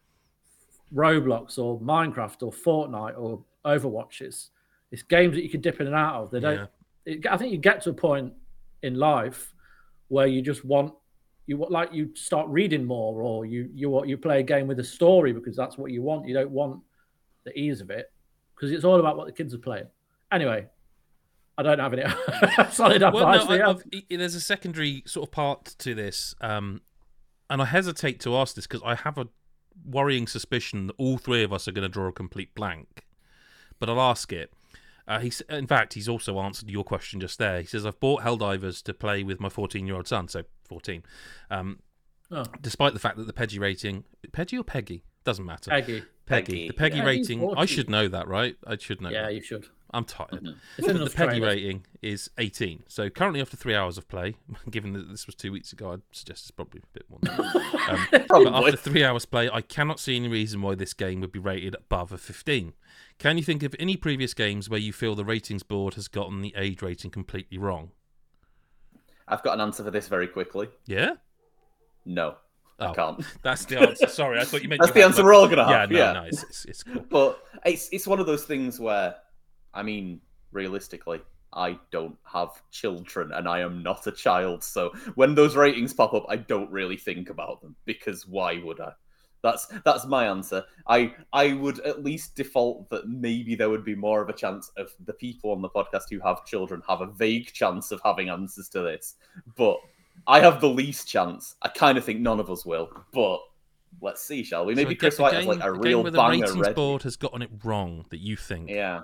Speaker 3: Roblox or Minecraft or Fortnite or Overwatch. It's it's games that you can dip in and out of. They don't.
Speaker 1: Yeah.
Speaker 3: It, I think you get to a point in life where you just want you want like you start reading more, or you you want you play a game with a story because that's what you want. You don't want the ease of it because it's all about what the kids are playing. Anyway, I don't have any solid
Speaker 1: Well,
Speaker 3: advice.
Speaker 1: no,
Speaker 3: for you.
Speaker 1: I, I've, i- there's a secondary sort of part to this, um, and I hesitate to ask this because I have a worrying suspicion that all three of us are going to draw a complete blank. But I'll ask it. Uh, he's, in fact, he's also answered your question just there. He says, I've bought Helldivers to play with my fourteen-year-old son, so fourteen, um,
Speaker 3: Oh.
Speaker 1: despite the fact that the Peggy rating... Peggy or Peggy? Doesn't matter.
Speaker 3: Peggy.
Speaker 1: Peggy.
Speaker 2: Peggy,
Speaker 1: The Peggy
Speaker 2: yeah.
Speaker 1: rating...
Speaker 3: Peggy's
Speaker 1: I should know that, right? I should know
Speaker 3: Yeah,
Speaker 1: that.
Speaker 3: you should.
Speaker 1: I'm tired.
Speaker 2: Mhm.
Speaker 3: It's in
Speaker 1: The
Speaker 3: the
Speaker 1: Peggy
Speaker 3: trailer.
Speaker 1: rating is eighteen. So currently after three hours of play, given that this was two weeks ago, I'd suggest it's probably a bit more than that. Um, but
Speaker 2: Probably.
Speaker 1: after three hours play, I cannot see any reason why this game would be rated above a fifteen. Can you think of any previous games where you feel the ratings board has gotten the age rating completely wrong?
Speaker 2: I've got an answer for this very quickly.
Speaker 1: Yeah?
Speaker 2: No,
Speaker 1: Oh,
Speaker 2: I can't.
Speaker 1: That's the answer. Sorry, I thought you meant
Speaker 2: That's
Speaker 1: you
Speaker 2: the
Speaker 1: had
Speaker 2: answer
Speaker 1: one.
Speaker 2: we're all gonna
Speaker 1: Yeah,
Speaker 2: have.
Speaker 1: no,
Speaker 2: Yeah,
Speaker 1: no, it's, it's, it's cool.
Speaker 2: But it's it's one of those things where, I mean, realistically, I don't have children and I am not a child. So when those ratings pop up, I don't really think about them because why would I? That's that's my answer. I I would at least default that maybe there would be more of a chance of the people on the podcast who have children have a vague chance of having answers to this. But I have the least chance. I kind of think none of us will. But let's see, shall we? Maybe
Speaker 1: So
Speaker 2: Chris
Speaker 1: the
Speaker 2: White
Speaker 1: game,
Speaker 2: has like a
Speaker 1: the
Speaker 2: real
Speaker 1: game where the
Speaker 2: banger
Speaker 1: ratings
Speaker 2: ready.
Speaker 1: board has gotten it wrong that you think.
Speaker 2: Yeah.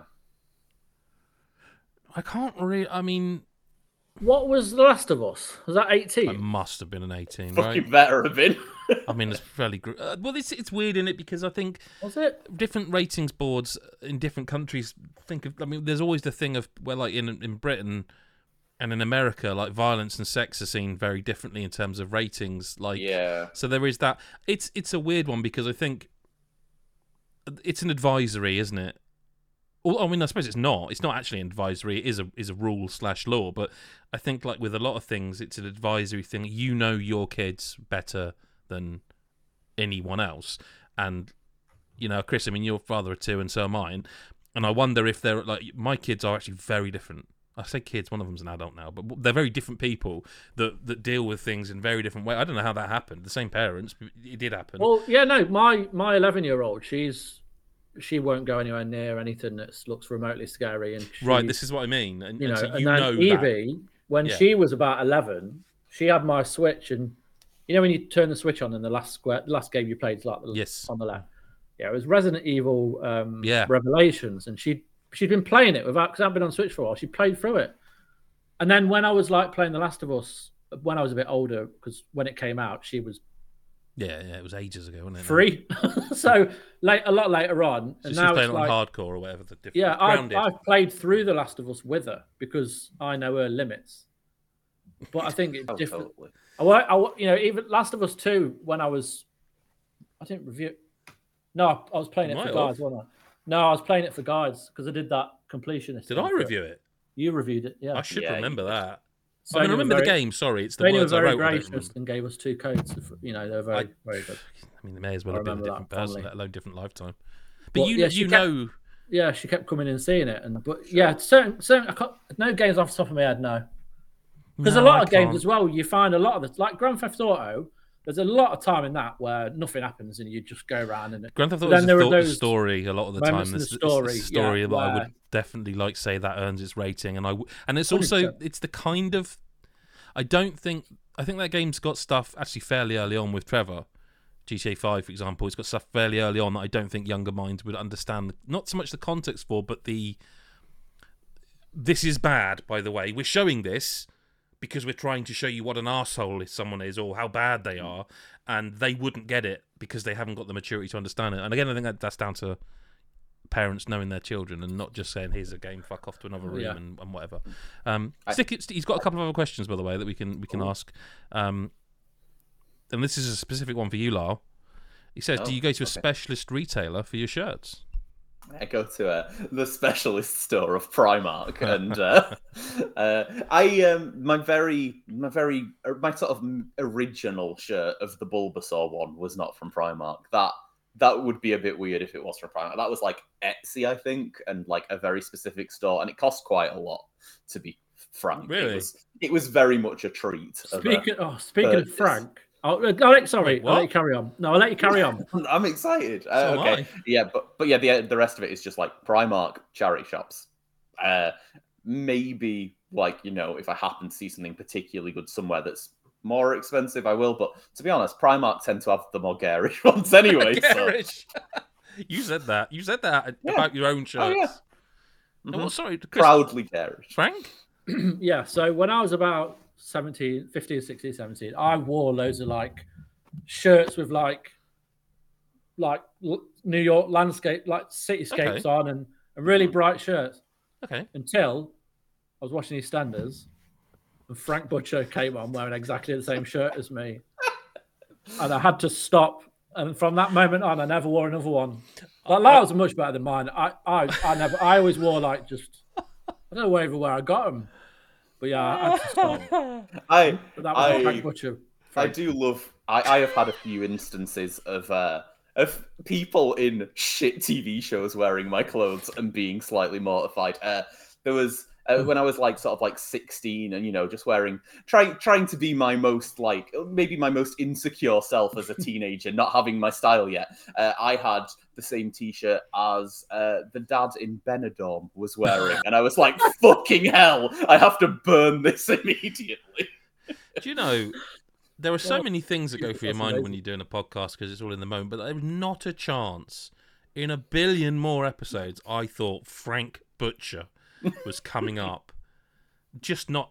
Speaker 1: I can't really. I mean,
Speaker 3: What was The Last of Us? Was that eighteen?
Speaker 1: it must have been an eighteen,
Speaker 2: Fucking
Speaker 1: right?
Speaker 2: better have been.
Speaker 1: I mean, it's fairly. Gr- uh, well, it's it's weird in it because I think
Speaker 3: Was it?
Speaker 1: different ratings boards in different countries think of. I mean, there's always the thing of where, like in in Britain, And in America, like violence and sex are seen very differently in terms of ratings. Like,
Speaker 2: yeah.
Speaker 1: So there is that. It's it's a weird one because I think it's an advisory, isn't it? Well, I mean, I suppose it's not. It's not actually an advisory. It is a is a rule slash law. But I think, like with a lot of things, it's an advisory thing. You know your kids better than anyone else, and you know, Chris. I mean, your father are two, and so are mine. And I wonder if they're like my kids are actually very different. I say kids, one of them's an adult now, but they're very different people that, that deal with things in very different ways. I don't know how that happened. The same parents, but it did happen.
Speaker 3: Well, yeah, no, my my eleven-year-old, she's she won't go anywhere near anything that looks remotely scary. And she,
Speaker 1: right, this is what I mean. And
Speaker 3: you know,
Speaker 1: and, so
Speaker 3: and
Speaker 1: you
Speaker 3: then
Speaker 1: know
Speaker 3: Evie,
Speaker 1: that.
Speaker 3: when
Speaker 1: Yeah.
Speaker 3: she was about eleven, she had my Switch, and you know when you turn the Switch on in the last square, the last game you played is like the,
Speaker 1: Yes.
Speaker 3: on the left. Yeah, it was Resident Evil um,
Speaker 1: Yeah.
Speaker 3: Revelations, and she she'd been playing it without because I've been on Switch for a while. She played through it. And then when I was like playing The Last of Us, when I was a bit older, because when it came out, she was
Speaker 1: Yeah, yeah, it was ages ago, wasn't it?
Speaker 3: three. So late, a lot later on,
Speaker 1: So
Speaker 3: and
Speaker 1: she's
Speaker 3: now
Speaker 1: playing
Speaker 3: it's
Speaker 1: on
Speaker 3: like,
Speaker 1: hardcore or whatever the difference.
Speaker 3: yeah, I've,
Speaker 1: Grounded.
Speaker 3: I've played through The Last of Us with her because I know her limits. But I think it's
Speaker 2: Oh,
Speaker 3: different.
Speaker 2: totally.
Speaker 3: I, wa- I, wa- you know, even Last of Us two, when I was, I didn't review. No, I, I was playing
Speaker 1: You
Speaker 3: it for
Speaker 1: might have.
Speaker 3: guides, wasn't I? No, I was playing it for guides because I did that completionist.
Speaker 1: Did
Speaker 3: thing
Speaker 1: I
Speaker 3: for it.
Speaker 1: review it?
Speaker 3: You reviewed it, yeah.
Speaker 1: I should
Speaker 2: Yeah,
Speaker 1: remember
Speaker 2: you did.
Speaker 1: that.
Speaker 3: So
Speaker 1: I mean, I
Speaker 3: you were
Speaker 1: remember the
Speaker 3: very-
Speaker 1: game. Sorry, it's the
Speaker 3: They were
Speaker 1: words I
Speaker 3: very
Speaker 1: wrote. I don't
Speaker 3: gracious
Speaker 1: remember.
Speaker 3: and gave us two codes. For, you know, they're very,
Speaker 1: I-
Speaker 3: very good.
Speaker 1: I mean, they may as well
Speaker 3: I
Speaker 1: have been a
Speaker 3: remember
Speaker 1: different
Speaker 3: that
Speaker 1: person,
Speaker 3: fondly.
Speaker 1: let alone different lifetime. But
Speaker 3: Well,
Speaker 1: you,
Speaker 3: yeah, she
Speaker 1: you
Speaker 3: kept-
Speaker 1: know,
Speaker 3: Yeah, she kept coming in and seeing it, and but yeah, certain, certain, I can't, no games off the top of my head, no. Because
Speaker 1: no,
Speaker 3: a lot
Speaker 1: I
Speaker 3: of games
Speaker 1: can't.
Speaker 3: as well, you find a lot of the like Grand Theft Auto. There's a lot of time in that where nothing happens and you just go around and
Speaker 1: Grand Theft
Speaker 3: But
Speaker 1: Auto is
Speaker 3: then
Speaker 1: a
Speaker 3: there are
Speaker 1: thought, the
Speaker 3: those
Speaker 1: story a lot of the
Speaker 3: moments
Speaker 1: time.
Speaker 3: in the
Speaker 1: It's, it's
Speaker 3: story,
Speaker 1: a story
Speaker 3: yeah,
Speaker 1: that I would
Speaker 3: where-
Speaker 1: definitely like say that earns its rating, and I w- and it's also
Speaker 3: one hundred percent.
Speaker 1: it's the kind of I don't think I think that game's got stuff actually fairly early on with Trevor. G T A five, for example, it's got stuff fairly early on that I don't think younger minds would understand. Not so much the context for, but the this is bad. By the way, we're showing this because we're trying to show you what an arsehole someone is or how bad they are, and they wouldn't get it because they haven't got the maturity to understand it. And again, I think that that's down to parents knowing their children and not just saying, here's a game, fuck off to another room
Speaker 3: Yeah.
Speaker 1: and, and whatever. Um,
Speaker 2: I-
Speaker 1: Stick, it- he's got a couple of other questions, by the way, that we can we can ask. Um, and this is a specific one for you, Lyle. He says,
Speaker 2: Oh,
Speaker 1: do you go to a
Speaker 2: okay.
Speaker 1: specialist retailer for your shirts?
Speaker 2: I go to uh, the specialist store of Primark, and uh, uh, I um, my very my very uh, my sort of original shirt of the Bulbasaur one was not from Primark. That that would be a bit weird if it was from Primark. That was like Etsy, I think, and like a very specific store, and it cost quite a lot, to be frank.
Speaker 1: Really?
Speaker 2: It was, it was very much a treat. of a-
Speaker 3: Speaking, oh, speaking of
Speaker 2: purchase.
Speaker 3: Frank, I'll, I'll let, sorry,
Speaker 1: Wait,
Speaker 3: I'll let
Speaker 1: what?
Speaker 3: you carry on. No, I'll let you carry on.
Speaker 2: I'm excited. Uh,
Speaker 1: So am
Speaker 2: okay,
Speaker 1: I.
Speaker 2: yeah, but but yeah, the the rest of it is just like Primark charity shops. Uh, maybe like you know, if I happen to see something particularly good somewhere that's more expensive, I will. But to be honest, Primark tend to have the more garish ones anyway. so.
Speaker 1: Garish. You said that. You said that
Speaker 2: Yeah.
Speaker 1: about your own
Speaker 2: Oh,
Speaker 1: shirts.
Speaker 2: yeah.
Speaker 1: Oh,
Speaker 2: Mhm.
Speaker 1: well, sorry, Chris,
Speaker 2: Proudly garish.
Speaker 1: Frank?
Speaker 3: Yeah, so when I was about seventeen, fifteen, sixteen, seventeen, I wore loads of like shirts with like like l- New York landscape, like cityscapes
Speaker 1: Okay.
Speaker 3: on and, and really
Speaker 2: Mhm.
Speaker 3: bright shirts
Speaker 1: Okay.
Speaker 3: until I was watching EastEnders and Frank Butcher came on wearing exactly the same shirt as me. And I had to stop. And from that moment on, I never wore another one. Like Lyle's are much better than mine. I, I, I never, I always wore like just, I don't know even where I got them. But yeah, I had to stop.
Speaker 2: I
Speaker 3: But that was
Speaker 2: I-
Speaker 3: Frank Butcher.
Speaker 2: I
Speaker 3: Frank.
Speaker 2: do love. I, I have had a few instances of uh, of people in shit T V shows wearing my clothes and being slightly mortified. Uh, there was uh, when I was like sort of like sixteen, and you know, just wearing trying trying to be my most like maybe my most insecure self as a teenager, not having my style yet. Uh, I had the same T-shirt as uh, the dad in Benidorm was wearing, and I was like, "Fucking hell! I have to burn this immediately."
Speaker 1: Do you know, there are so
Speaker 3: Well,
Speaker 1: many things that go through your
Speaker 3: that's
Speaker 1: mind when
Speaker 3: amazing.
Speaker 1: you're doing a podcast because it's all in the moment, but there's not a chance in a billion more episodes I thought Frank Butcher was coming up. Just not.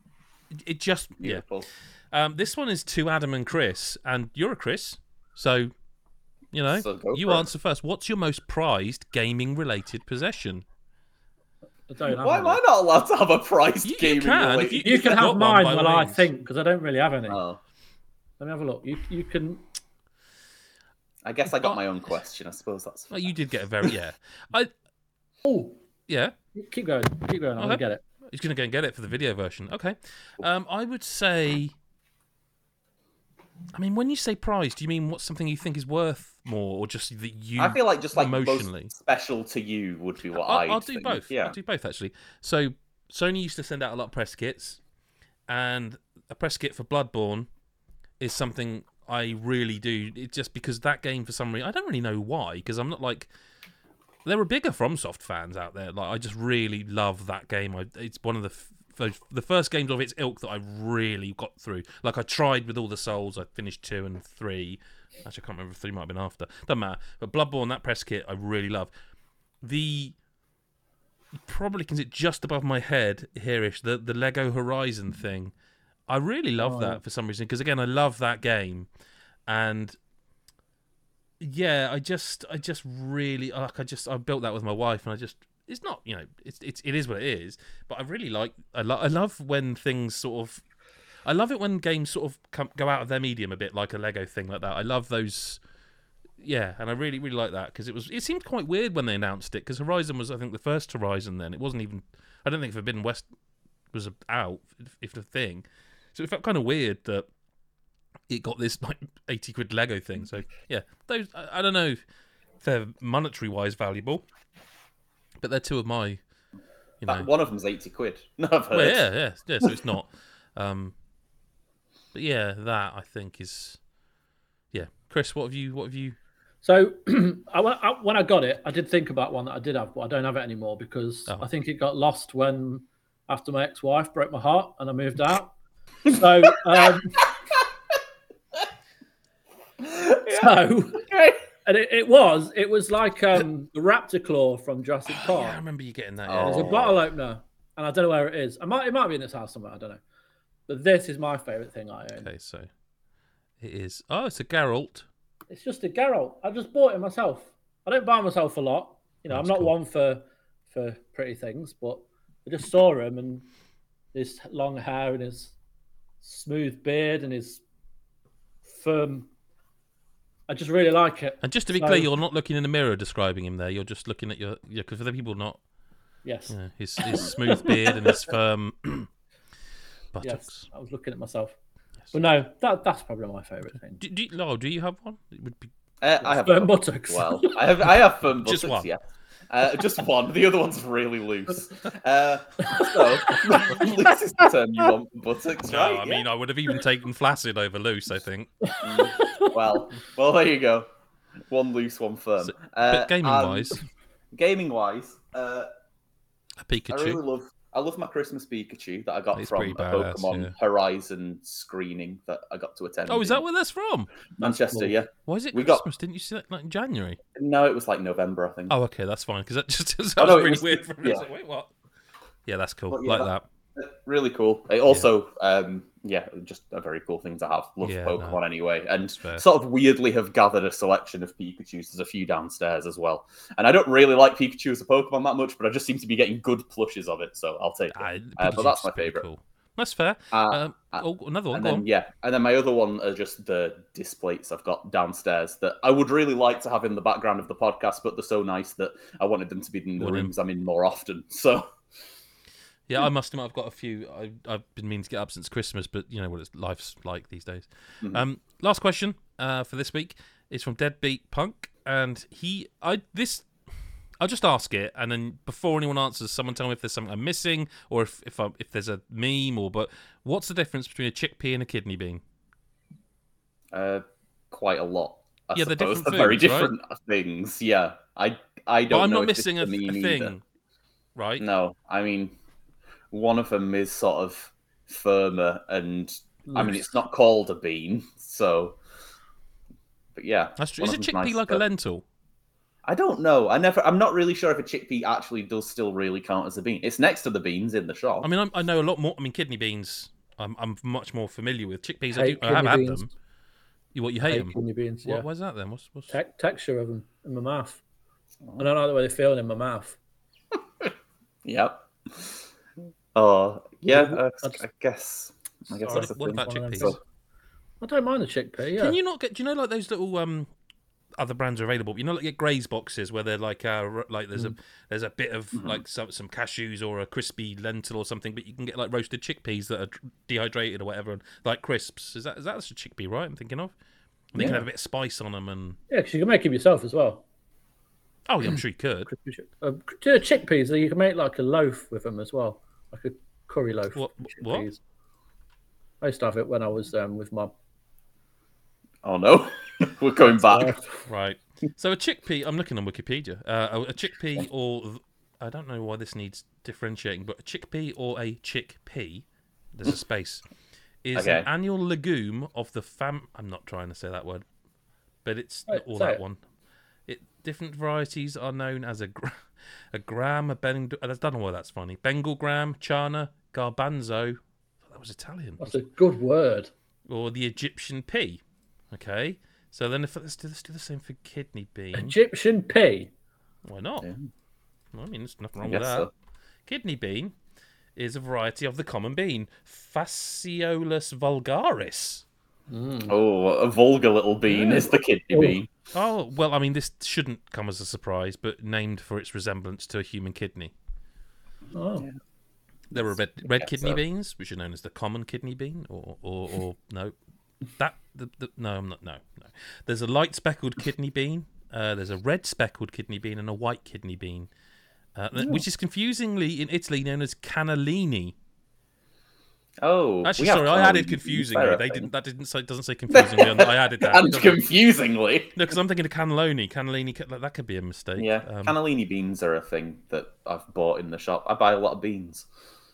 Speaker 1: It just, yeah.
Speaker 2: Beautiful.
Speaker 1: Um, this one is to Adam and Chris, and you're a Chris, so, you know,
Speaker 2: So go
Speaker 1: you
Speaker 2: for it.
Speaker 1: answer first. What's your most prized gaming-related possession?
Speaker 3: I don't have
Speaker 2: Why
Speaker 3: any.
Speaker 2: am I not allowed to have a priced
Speaker 1: You- you
Speaker 2: gaming
Speaker 1: can,
Speaker 2: related?
Speaker 1: if you-
Speaker 3: You can
Speaker 1: got
Speaker 3: have
Speaker 1: one,
Speaker 3: mine
Speaker 1: by all
Speaker 3: while I
Speaker 1: means.
Speaker 3: think, because I don't really have any.
Speaker 2: Oh,
Speaker 3: Let me have a look. You you can.
Speaker 2: I guess I got my own question. I suppose that's.
Speaker 1: Well, you did get a very yeah. I
Speaker 3: Oh,
Speaker 1: yeah.
Speaker 3: keep going. Keep going. I'm
Speaker 1: Okay.
Speaker 3: gonna get it.
Speaker 1: He's gonna go and get it for the video version. Okay. Um, I would say. I mean, when you say prize, do you mean what's something you think is worth more, or just that you?
Speaker 2: I feel like just like
Speaker 1: emotionally
Speaker 2: most special to you would be what
Speaker 1: I'll,
Speaker 2: I'd
Speaker 1: I'll do
Speaker 2: think.
Speaker 1: both.
Speaker 2: Yeah.
Speaker 1: I'll do both actually. So Sony used to send out a lot of press kits, and a press kit for Bloodborne is something I really do. It just because that game for some reason I don't really know why, because I'm not like there are bigger FromSoft fans out there. Like I just really love that game. I, it's one of the f- the first games of its ilk that I really got through. Like I tried with all the Souls. I finished two and three. Actually, I can't remember if three might have been after. Doesn't matter. But Bloodborne, that press kit, I really love. The probably can sit just above my head here-ish. The the Lego Horizon thing. I really love
Speaker 3: Oh.
Speaker 1: that for some reason because again, I love that game, and yeah, I just I just really like I just I built that with my wife, and I just it's not you know it's it's it is what it is. But I really like I lo- I love when things sort of I love it when games sort of come, go out of their medium a bit, like a Lego thing like that. I love those. Yeah, and I really, really like that because it was. It seemed quite weird when they announced it because Horizon was, I think, the first Horizon. Then it wasn't even. I don't think Forbidden West was out, if, if the thing. So it felt kind of weird that it got this like eighty quid Lego thing. So yeah, those I, I don't know if they're monetary wise valuable, but they're two of my. You know,
Speaker 2: That, one of them's eighty quid. No, I've heard.
Speaker 1: well, yeah, yeah, yeah. So it's not. Um, but yeah, that I think is. Yeah, Chris, what have you? What have you?
Speaker 3: So I, I, when I got it, I did think about one that I did have, but I don't have it anymore because
Speaker 1: Oh.
Speaker 3: I think it got lost when after my ex-wife broke my heart and I moved out. So, um, so
Speaker 2: Okay.
Speaker 3: and it, it was it was like um, the raptor claw from Jurassic
Speaker 1: Oh,
Speaker 3: Park.
Speaker 1: yeah, I remember you getting that.
Speaker 2: Oh.
Speaker 1: Yeah.
Speaker 3: There's a bottle opener, and I don't know where it is. I might it might be in this house somewhere. I don't know. But this is my favorite thing I own.
Speaker 1: Okay, so it is. Oh, it's a Geralt.
Speaker 3: It's just a Geralt. I just bought it myself. I don't buy myself a lot. You know,
Speaker 1: That's
Speaker 3: I'm not
Speaker 1: cool.
Speaker 3: one for for pretty things, but I just saw him and his long hair and his smooth beard and his firm. I just really like it.
Speaker 1: And just to be
Speaker 3: So-
Speaker 1: clear, you're not looking in the mirror describing him there. You're just looking at your. Yeah, because for the people not.
Speaker 3: Yes.
Speaker 1: You know, his his smooth beard and his firm buttocks.
Speaker 3: Yes. I was looking at myself. But no, that that's probably my favourite thing.
Speaker 1: Do, do, you- Lyle, do you have one? It would be.
Speaker 2: Uh, I have
Speaker 3: Firm
Speaker 2: a couple
Speaker 3: buttocks.
Speaker 2: as well. I have I have firm
Speaker 1: Just
Speaker 2: buttocks,
Speaker 1: one.
Speaker 2: yeah. Uh, just one. The other one's really loose. Uh, so loose is the term you want for buttocks,
Speaker 1: No,
Speaker 2: right?
Speaker 1: I mean, I would have even taken flaccid over loose. I think.
Speaker 2: Yeah. well, well, there you go. One loose, one firm.
Speaker 1: So-
Speaker 2: uh,
Speaker 1: but gaming
Speaker 2: and
Speaker 1: wise,
Speaker 2: gaming wise, uh,
Speaker 1: a
Speaker 2: I
Speaker 1: Pikachu.
Speaker 2: really love. I love my Christmas Pikachu that I got
Speaker 1: It's
Speaker 2: from
Speaker 1: pretty
Speaker 2: a
Speaker 1: badass,
Speaker 2: Pokemon
Speaker 1: yeah.
Speaker 2: Horizon screening that I got to attend.
Speaker 1: Oh, is
Speaker 2: in
Speaker 1: that where that's from?
Speaker 2: Manchester?
Speaker 3: cool.
Speaker 2: Yeah.
Speaker 1: Why is it
Speaker 2: We got-
Speaker 1: Christmas? Didn't you see that like in January?
Speaker 2: No, it was like November, I think.
Speaker 1: Oh, okay, that's fine because that just that
Speaker 2: Oh,
Speaker 1: was
Speaker 2: no, it
Speaker 1: really
Speaker 2: was-
Speaker 1: weird. For me. I was
Speaker 2: yeah.
Speaker 1: like, wait, what? Yeah, that's cool.
Speaker 2: But yeah,
Speaker 1: like
Speaker 2: that-
Speaker 1: that.
Speaker 2: Really cool. It also, um, yeah, just a very cool thing to have. Love
Speaker 1: Yeah,
Speaker 2: Pokemon
Speaker 1: no,
Speaker 2: anyway, and
Speaker 1: that's fair.
Speaker 2: sort of weirdly have gathered a selection of Pikachu's. There's a few downstairs as well, and I don't really like Pikachu as a Pokemon that much, but I just seem to be getting good plushes of it, so I'll take it.
Speaker 1: Ah,
Speaker 2: Uh, but
Speaker 1: Pikachu's
Speaker 2: that's my
Speaker 1: pretty
Speaker 2: favourite.
Speaker 1: Cool. That's fair.
Speaker 2: Uh,
Speaker 1: um,
Speaker 2: uh,
Speaker 1: oh, another one.
Speaker 2: and
Speaker 1: Go
Speaker 2: then
Speaker 1: on.
Speaker 2: yeah, and then my other one are just the displays I've got downstairs that I would really like to have in the background of the podcast, but they're so nice that I wanted them to be in the
Speaker 1: More in.
Speaker 2: rooms I'm in more often. So
Speaker 1: Yeah, I must admit I've got a few. I, I've been meaning to get up since Christmas, but you know what it's life's like these days.
Speaker 2: Mhm.
Speaker 1: Um, last question uh, for this week is from Deadbeat Punk, and he, I this, I'll just ask it, and then before anyone answers, someone tell me if there's something I'm missing, or if if, I, if there's a meme, or but what's the difference between a chickpea and a kidney bean?
Speaker 2: uh, quite a lot. I
Speaker 1: Yeah, they're
Speaker 2: suppose.
Speaker 1: different
Speaker 2: very
Speaker 1: foods, right?
Speaker 2: different things. Yeah, I I
Speaker 1: But
Speaker 2: don't
Speaker 1: I'm
Speaker 2: know
Speaker 1: not
Speaker 2: if this
Speaker 1: missing a,
Speaker 2: is the
Speaker 1: a
Speaker 2: meme
Speaker 1: thing,
Speaker 2: either.
Speaker 1: right?
Speaker 2: No, I mean, one of them is sort of firmer, and I mean,
Speaker 3: Loose.
Speaker 2: it's not called a bean, so. But yeah,
Speaker 1: That's true.
Speaker 2: one
Speaker 1: Is a
Speaker 2: of them's
Speaker 1: chickpea
Speaker 2: nice,
Speaker 1: like a
Speaker 2: but-
Speaker 1: lentil?
Speaker 2: I don't know. I never. I'm not really sure if a chickpea actually does still really count as a bean. It's next to the beans in the shop.
Speaker 1: I mean, I'm, I know a lot more. I mean, kidney beans. I'm I'm much more familiar with chickpeas. I, do,
Speaker 3: Hate
Speaker 1: I have
Speaker 3: kidney
Speaker 1: had
Speaker 3: beans.
Speaker 1: them. You what? You hate
Speaker 3: Hate
Speaker 1: them?
Speaker 3: kidney beans, yeah.
Speaker 1: What, why's that then? What's, what's...
Speaker 3: Te- texture of them in my mouth. I don't like the way they feel in my mouth.
Speaker 2: Yep. Oh yeah,
Speaker 3: Well,
Speaker 2: uh,
Speaker 3: I just-
Speaker 2: I guess. I guess
Speaker 3: Sorry,
Speaker 2: that's the
Speaker 1: What
Speaker 2: thing.
Speaker 1: about
Speaker 3: One of them
Speaker 1: chickpeas?
Speaker 3: things. I don't mind the chickpea. Yeah.
Speaker 1: Can you not get? Do you know like those little um other brands are available? You know, like get Graze boxes where they're like uh r- like there's
Speaker 3: Mm.
Speaker 1: a there's a bit of
Speaker 2: Mhm.
Speaker 1: like some some cashews or a crispy lentil or something, but you can get like roasted chickpeas that are dehydrated or whatever, and like crisps. Is that is that a chickpea, right? I'm thinking of. And they can
Speaker 2: Yeah.
Speaker 1: have a bit of spice on them, and
Speaker 3: Yeah, because you can make them yourself as well.
Speaker 1: oh yeah, I'm sure you could.
Speaker 3: Crispy chick- uh, yeah, chickpeas, you can make like a loaf with them as well, like a curry loaf.
Speaker 1: What-
Speaker 3: with
Speaker 1: what?
Speaker 3: chickpeas. I used to have it when I was um, with mum.
Speaker 2: Oh no, we're going back.
Speaker 1: Right. So a chickpea. I'm looking on Wikipedia. Uh, a, a chickpea, or I don't know why this needs differentiating, but a chickpea or a chickpea. There's a space. Is
Speaker 2: Okay.
Speaker 1: an annual legume of the fam. I'm not trying to say that word, but it's
Speaker 3: Right,
Speaker 1: all
Speaker 3: say
Speaker 1: that
Speaker 3: it.
Speaker 1: one. It different varieties are known as a gra- a gram, a Bengal. I don't know why that's funny. Bengal gram, chana, garbanzo. That was Italian.
Speaker 3: That's a good word.
Speaker 1: Or the Egyptian pea. Okay. So then if let's do let's do the same for kidney bean.
Speaker 3: Egyptian pea.
Speaker 1: Why not?
Speaker 2: Yeah.
Speaker 1: Well, I mean, there's nothing
Speaker 2: I
Speaker 1: wrong with
Speaker 2: guess
Speaker 1: that.
Speaker 2: so.
Speaker 1: Kidney bean is a variety of the common bean, Phaseolus vulgaris.
Speaker 2: Oh, a vulgar little bean
Speaker 3: Yeah.
Speaker 2: is the kidney
Speaker 3: Oh.
Speaker 2: bean.
Speaker 1: Oh, well, I mean, this shouldn't come as a surprise, but named for its resemblance to a human kidney.
Speaker 3: Oh,
Speaker 1: There are red red
Speaker 2: guess
Speaker 1: kidney
Speaker 2: so.
Speaker 1: beans, which are known as the common kidney bean, or or, or no, that the, the, no, I'm not no no. There's a light speckled kidney bean. Uh, there's a red speckled kidney bean and a white kidney bean, uh, which is confusingly in Italy known as cannellini.
Speaker 2: Oh,
Speaker 1: Actually,
Speaker 2: we have
Speaker 1: sorry, I
Speaker 2: cannellini
Speaker 1: added
Speaker 2: beans
Speaker 1: confusingly.
Speaker 2: there, I
Speaker 1: They
Speaker 2: think.
Speaker 1: didn't. That didn't say. Doesn't say confusingly. on- I added that. It
Speaker 2: And
Speaker 1: doesn't-
Speaker 2: confusingly.
Speaker 1: No, because I'm thinking of cannelloni. Cannellini. ca- That could be a mistake.
Speaker 2: Yeah,
Speaker 1: Um,
Speaker 2: cannellini beans are a thing that I've bought in the shop. I buy a lot of beans.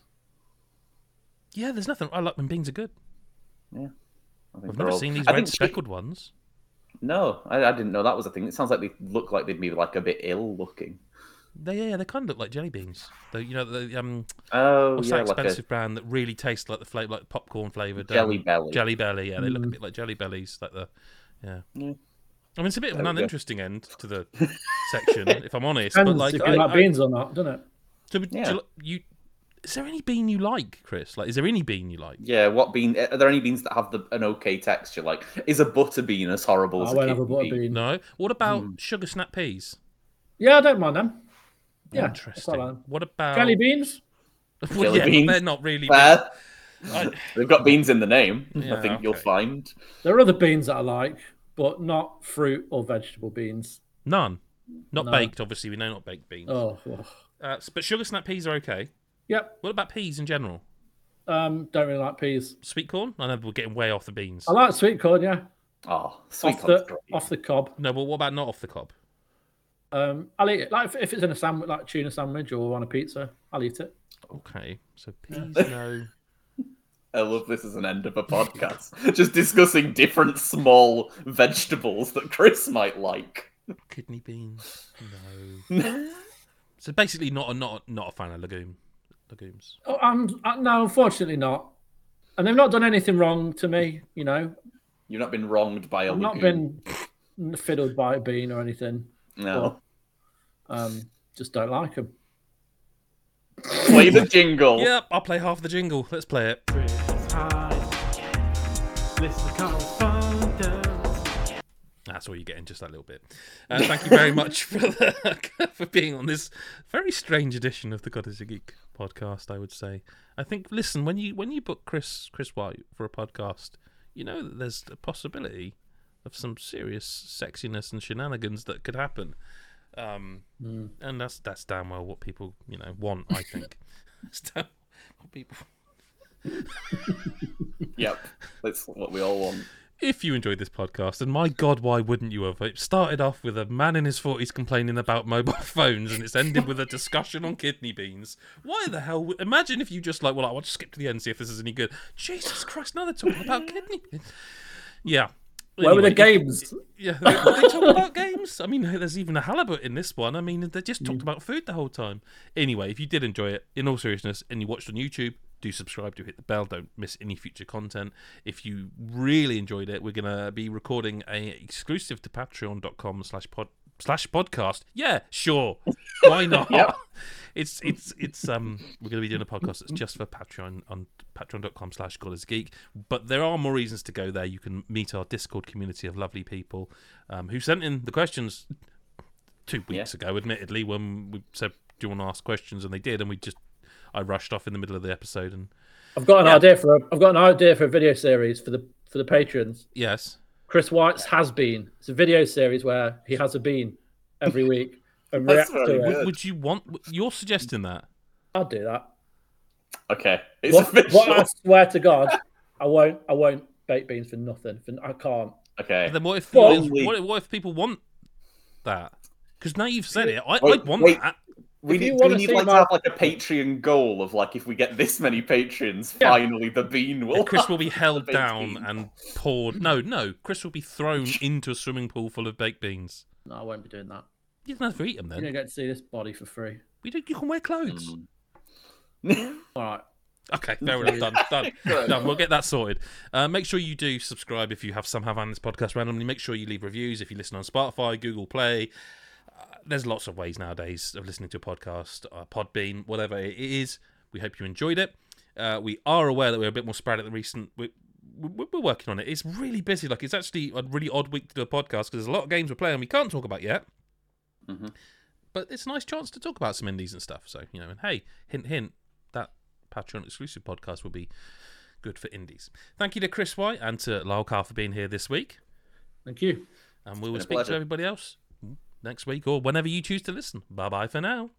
Speaker 1: yeah. There's nothing. I like when beans are good.
Speaker 2: I think
Speaker 1: I've
Speaker 2: they're
Speaker 1: never
Speaker 2: all-
Speaker 1: seen these
Speaker 2: I
Speaker 1: red
Speaker 2: think chick-
Speaker 1: speckled ones.
Speaker 2: No, I, I didn't know that was a thing. It sounds like they look like they'd be like a bit ill looking.
Speaker 1: They yeah, they kind of look like jelly beans. They, you know, the um,
Speaker 2: Oh,
Speaker 1: what's
Speaker 2: yeah,
Speaker 1: that
Speaker 2: like
Speaker 1: expensive brand that really tastes like the flavor, like popcorn flavored
Speaker 2: a Jelly Belly.
Speaker 1: Jelly Belly. Yeah, they look a
Speaker 3: Mm.
Speaker 1: bit like Jelly Bellies, like the yeah.
Speaker 2: Yeah.
Speaker 1: I mean, it's a bit of an
Speaker 2: There we go.
Speaker 1: uninteresting end to the section, if I'm honest.
Speaker 3: depends
Speaker 1: But like,
Speaker 3: if
Speaker 1: I,
Speaker 3: you like
Speaker 1: I-
Speaker 3: beans or not, doesn't it?
Speaker 1: so would- do
Speaker 2: Yeah.
Speaker 1: you, you, is there any bean you like, Chris? Like, is there any bean you like?
Speaker 2: Yeah, what bean? Are there any beans that have the, an okay texture? Like, is a butter bean as horrible as
Speaker 3: I
Speaker 2: a
Speaker 3: won't have a
Speaker 2: kidney
Speaker 3: butter
Speaker 2: bean?
Speaker 3: bean.
Speaker 1: No. What about
Speaker 2: Hmm.
Speaker 1: sugar snap peas?
Speaker 3: Yeah, I don't mind them. Yeah, that's
Speaker 1: Interesting.
Speaker 3: all right.
Speaker 1: What about
Speaker 3: Jelly beans.
Speaker 1: Well,
Speaker 2: Jelly
Speaker 1: yeah, but
Speaker 2: beans?
Speaker 1: they're not really.
Speaker 2: Fair.
Speaker 1: I-
Speaker 2: They've got beans in the name.
Speaker 1: Yeah,
Speaker 2: I think you'll
Speaker 1: okay.
Speaker 2: find.
Speaker 3: There are other beans that I like, but not fruit or vegetable beans.
Speaker 1: None. Not
Speaker 3: No.
Speaker 1: baked, obviously. We know not baked beans.
Speaker 3: Oh, ugh.
Speaker 1: Uh, s- but sugar snap peas are okay.
Speaker 3: Yep.
Speaker 1: What about peas in general?
Speaker 3: Um, don't really like peas.
Speaker 1: Sweet corn? I know we're getting way off the beans.
Speaker 3: I like sweet corn. Yeah,
Speaker 2: Oh, sweet
Speaker 3: off
Speaker 2: corn's
Speaker 3: the
Speaker 2: great.
Speaker 3: off the cob.
Speaker 1: No, but what about not off the cob?
Speaker 3: Um, I'll eat it. Like if, if it's in a sandwich, like tuna sandwich or on a pizza, I'll eat it.
Speaker 1: Okay, so peas, no.
Speaker 2: I love this as an end of a podcast. Just discussing different small vegetables that Chris might like.
Speaker 1: Kidney beans, no. So basically, not a not not a fan of legume legumes.
Speaker 3: Oh, I'm uh, no, unfortunately not. And they've not done anything wrong to me. You know,
Speaker 2: You've not been wronged by a
Speaker 3: I've not
Speaker 2: legume.
Speaker 3: been fiddled by a bean or anything.
Speaker 2: No.
Speaker 3: Um, just don't like them.
Speaker 2: Play the jingle.
Speaker 1: Yep, I'll play half the jingle. Let's play it. That's all you're getting, just that little bit. Uh, thank you very much for the, for being on this very strange edition of the God is a Geek podcast. I would say. I think. Listen, when you when you book Chris Chris White for a podcast, you know that there's a possibility of some serious sexiness and shenanigans that could happen. Um,
Speaker 3: Mm.
Speaker 1: and that's that's damn well what people you know want. I think. That's damn what people.
Speaker 2: Yep. That's what we all want.
Speaker 1: If you enjoyed this podcast, and my God, why wouldn't you have? It started off with a man in his forties complaining about mobile phones, and it's ended with a discussion on kidney beans. Why the hell? would- Imagine if you just like, well, I want to skip to the end and see if this is any good. Jesus Christ, now they're talking about kidney beans. Yeah.
Speaker 3: Where were the
Speaker 1: Anyway,
Speaker 3: games?
Speaker 1: Yeah, they, they talk about games. I mean, there's even a halibut in this one. I mean, they just talked about food the whole time. Anyway, if you did enjoy it, in all seriousness, and you watched on YouTube, do subscribe, do hit the bell, don't miss any future content. If you really enjoyed it, we're going to be recording a exclusive to patreon.com slash pod slash podcast. Yeah, sure. Why not?
Speaker 2: Yep.
Speaker 1: It's it's it's um we're going to be doing a podcast that's just for Patreon on patreon.com slash God is Geek. But there are more reasons to go there. You can meet our Discord community of lovely people um, who sent in the questions two weeks
Speaker 2: Yeah.
Speaker 1: ago, admittedly, when we said, do you want to ask questions? And they did, and we just I rushed off in the middle of the episode. And
Speaker 3: I've got an
Speaker 1: Yeah.
Speaker 3: idea for a, I've got an idea for a video series for the for the patrons.
Speaker 1: yes.
Speaker 3: Chris White's Has Been. It's a video series where he has a bean every week and
Speaker 2: That's
Speaker 3: reacts
Speaker 2: very
Speaker 3: to it.
Speaker 2: good.
Speaker 1: Would, would you want, you're suggesting that?
Speaker 3: I'll do that.
Speaker 2: Okay, it's
Speaker 3: What,
Speaker 2: official.
Speaker 3: what I swear to God, I won't. I won't bake beans for nothing. For, I can't.
Speaker 2: Okay.
Speaker 1: But then what if,
Speaker 3: Well,
Speaker 1: what, if what, if- what if people want that? Because now you've said it, I,
Speaker 2: Wait,
Speaker 1: I'd want
Speaker 2: wait.
Speaker 1: that.
Speaker 2: We
Speaker 3: If
Speaker 2: need,
Speaker 3: you
Speaker 2: do
Speaker 3: wanna
Speaker 2: we need
Speaker 3: see
Speaker 2: like
Speaker 3: my-
Speaker 2: to have like a Patreon goal of like if we get this many patrons,
Speaker 3: Yeah.
Speaker 2: finally the bean will.
Speaker 1: Chris will be
Speaker 2: have
Speaker 1: held
Speaker 2: the baked
Speaker 1: down
Speaker 2: bean.
Speaker 1: and poured. No, no. Chris will be thrown into a swimming pool full of baked beans.
Speaker 3: No, I won't be doing that.
Speaker 1: You don't have to eat them
Speaker 3: You
Speaker 1: then.
Speaker 3: don't get to see this body for free.
Speaker 1: We do, you can wear clothes.
Speaker 2: Mm.
Speaker 3: All right.
Speaker 1: Okay, fair enough. Done. Done.
Speaker 2: Good.
Speaker 1: Done. We'll get that sorted. Uh, make sure you do subscribe if you have somehow found this podcast randomly. Make sure you leave reviews if you listen on Spotify, Google Play. Uh, there's lots of ways nowadays of listening to a podcast, uh, Podbean, whatever it is. We hope you enjoyed it. Uh, we are aware that we're a bit more sporadic than recent. We, we, we're working on it. It's really busy. Like it's actually a really odd week to do a podcast because there's a lot of games we're playing we can't talk about yet.
Speaker 2: Mm-hmm.
Speaker 1: But it's a nice chance to talk about some indies and stuff. So, you know, and hey, hint, hint, that Patreon exclusive podcast will be good for indies. Thank you to Chris White and to Lyle Carr for being here this week.
Speaker 3: Thank you.
Speaker 1: And we will
Speaker 2: been a
Speaker 1: speak to
Speaker 2: pleasure.
Speaker 1: everybody else next week or whenever you choose to listen. Bye bye for now.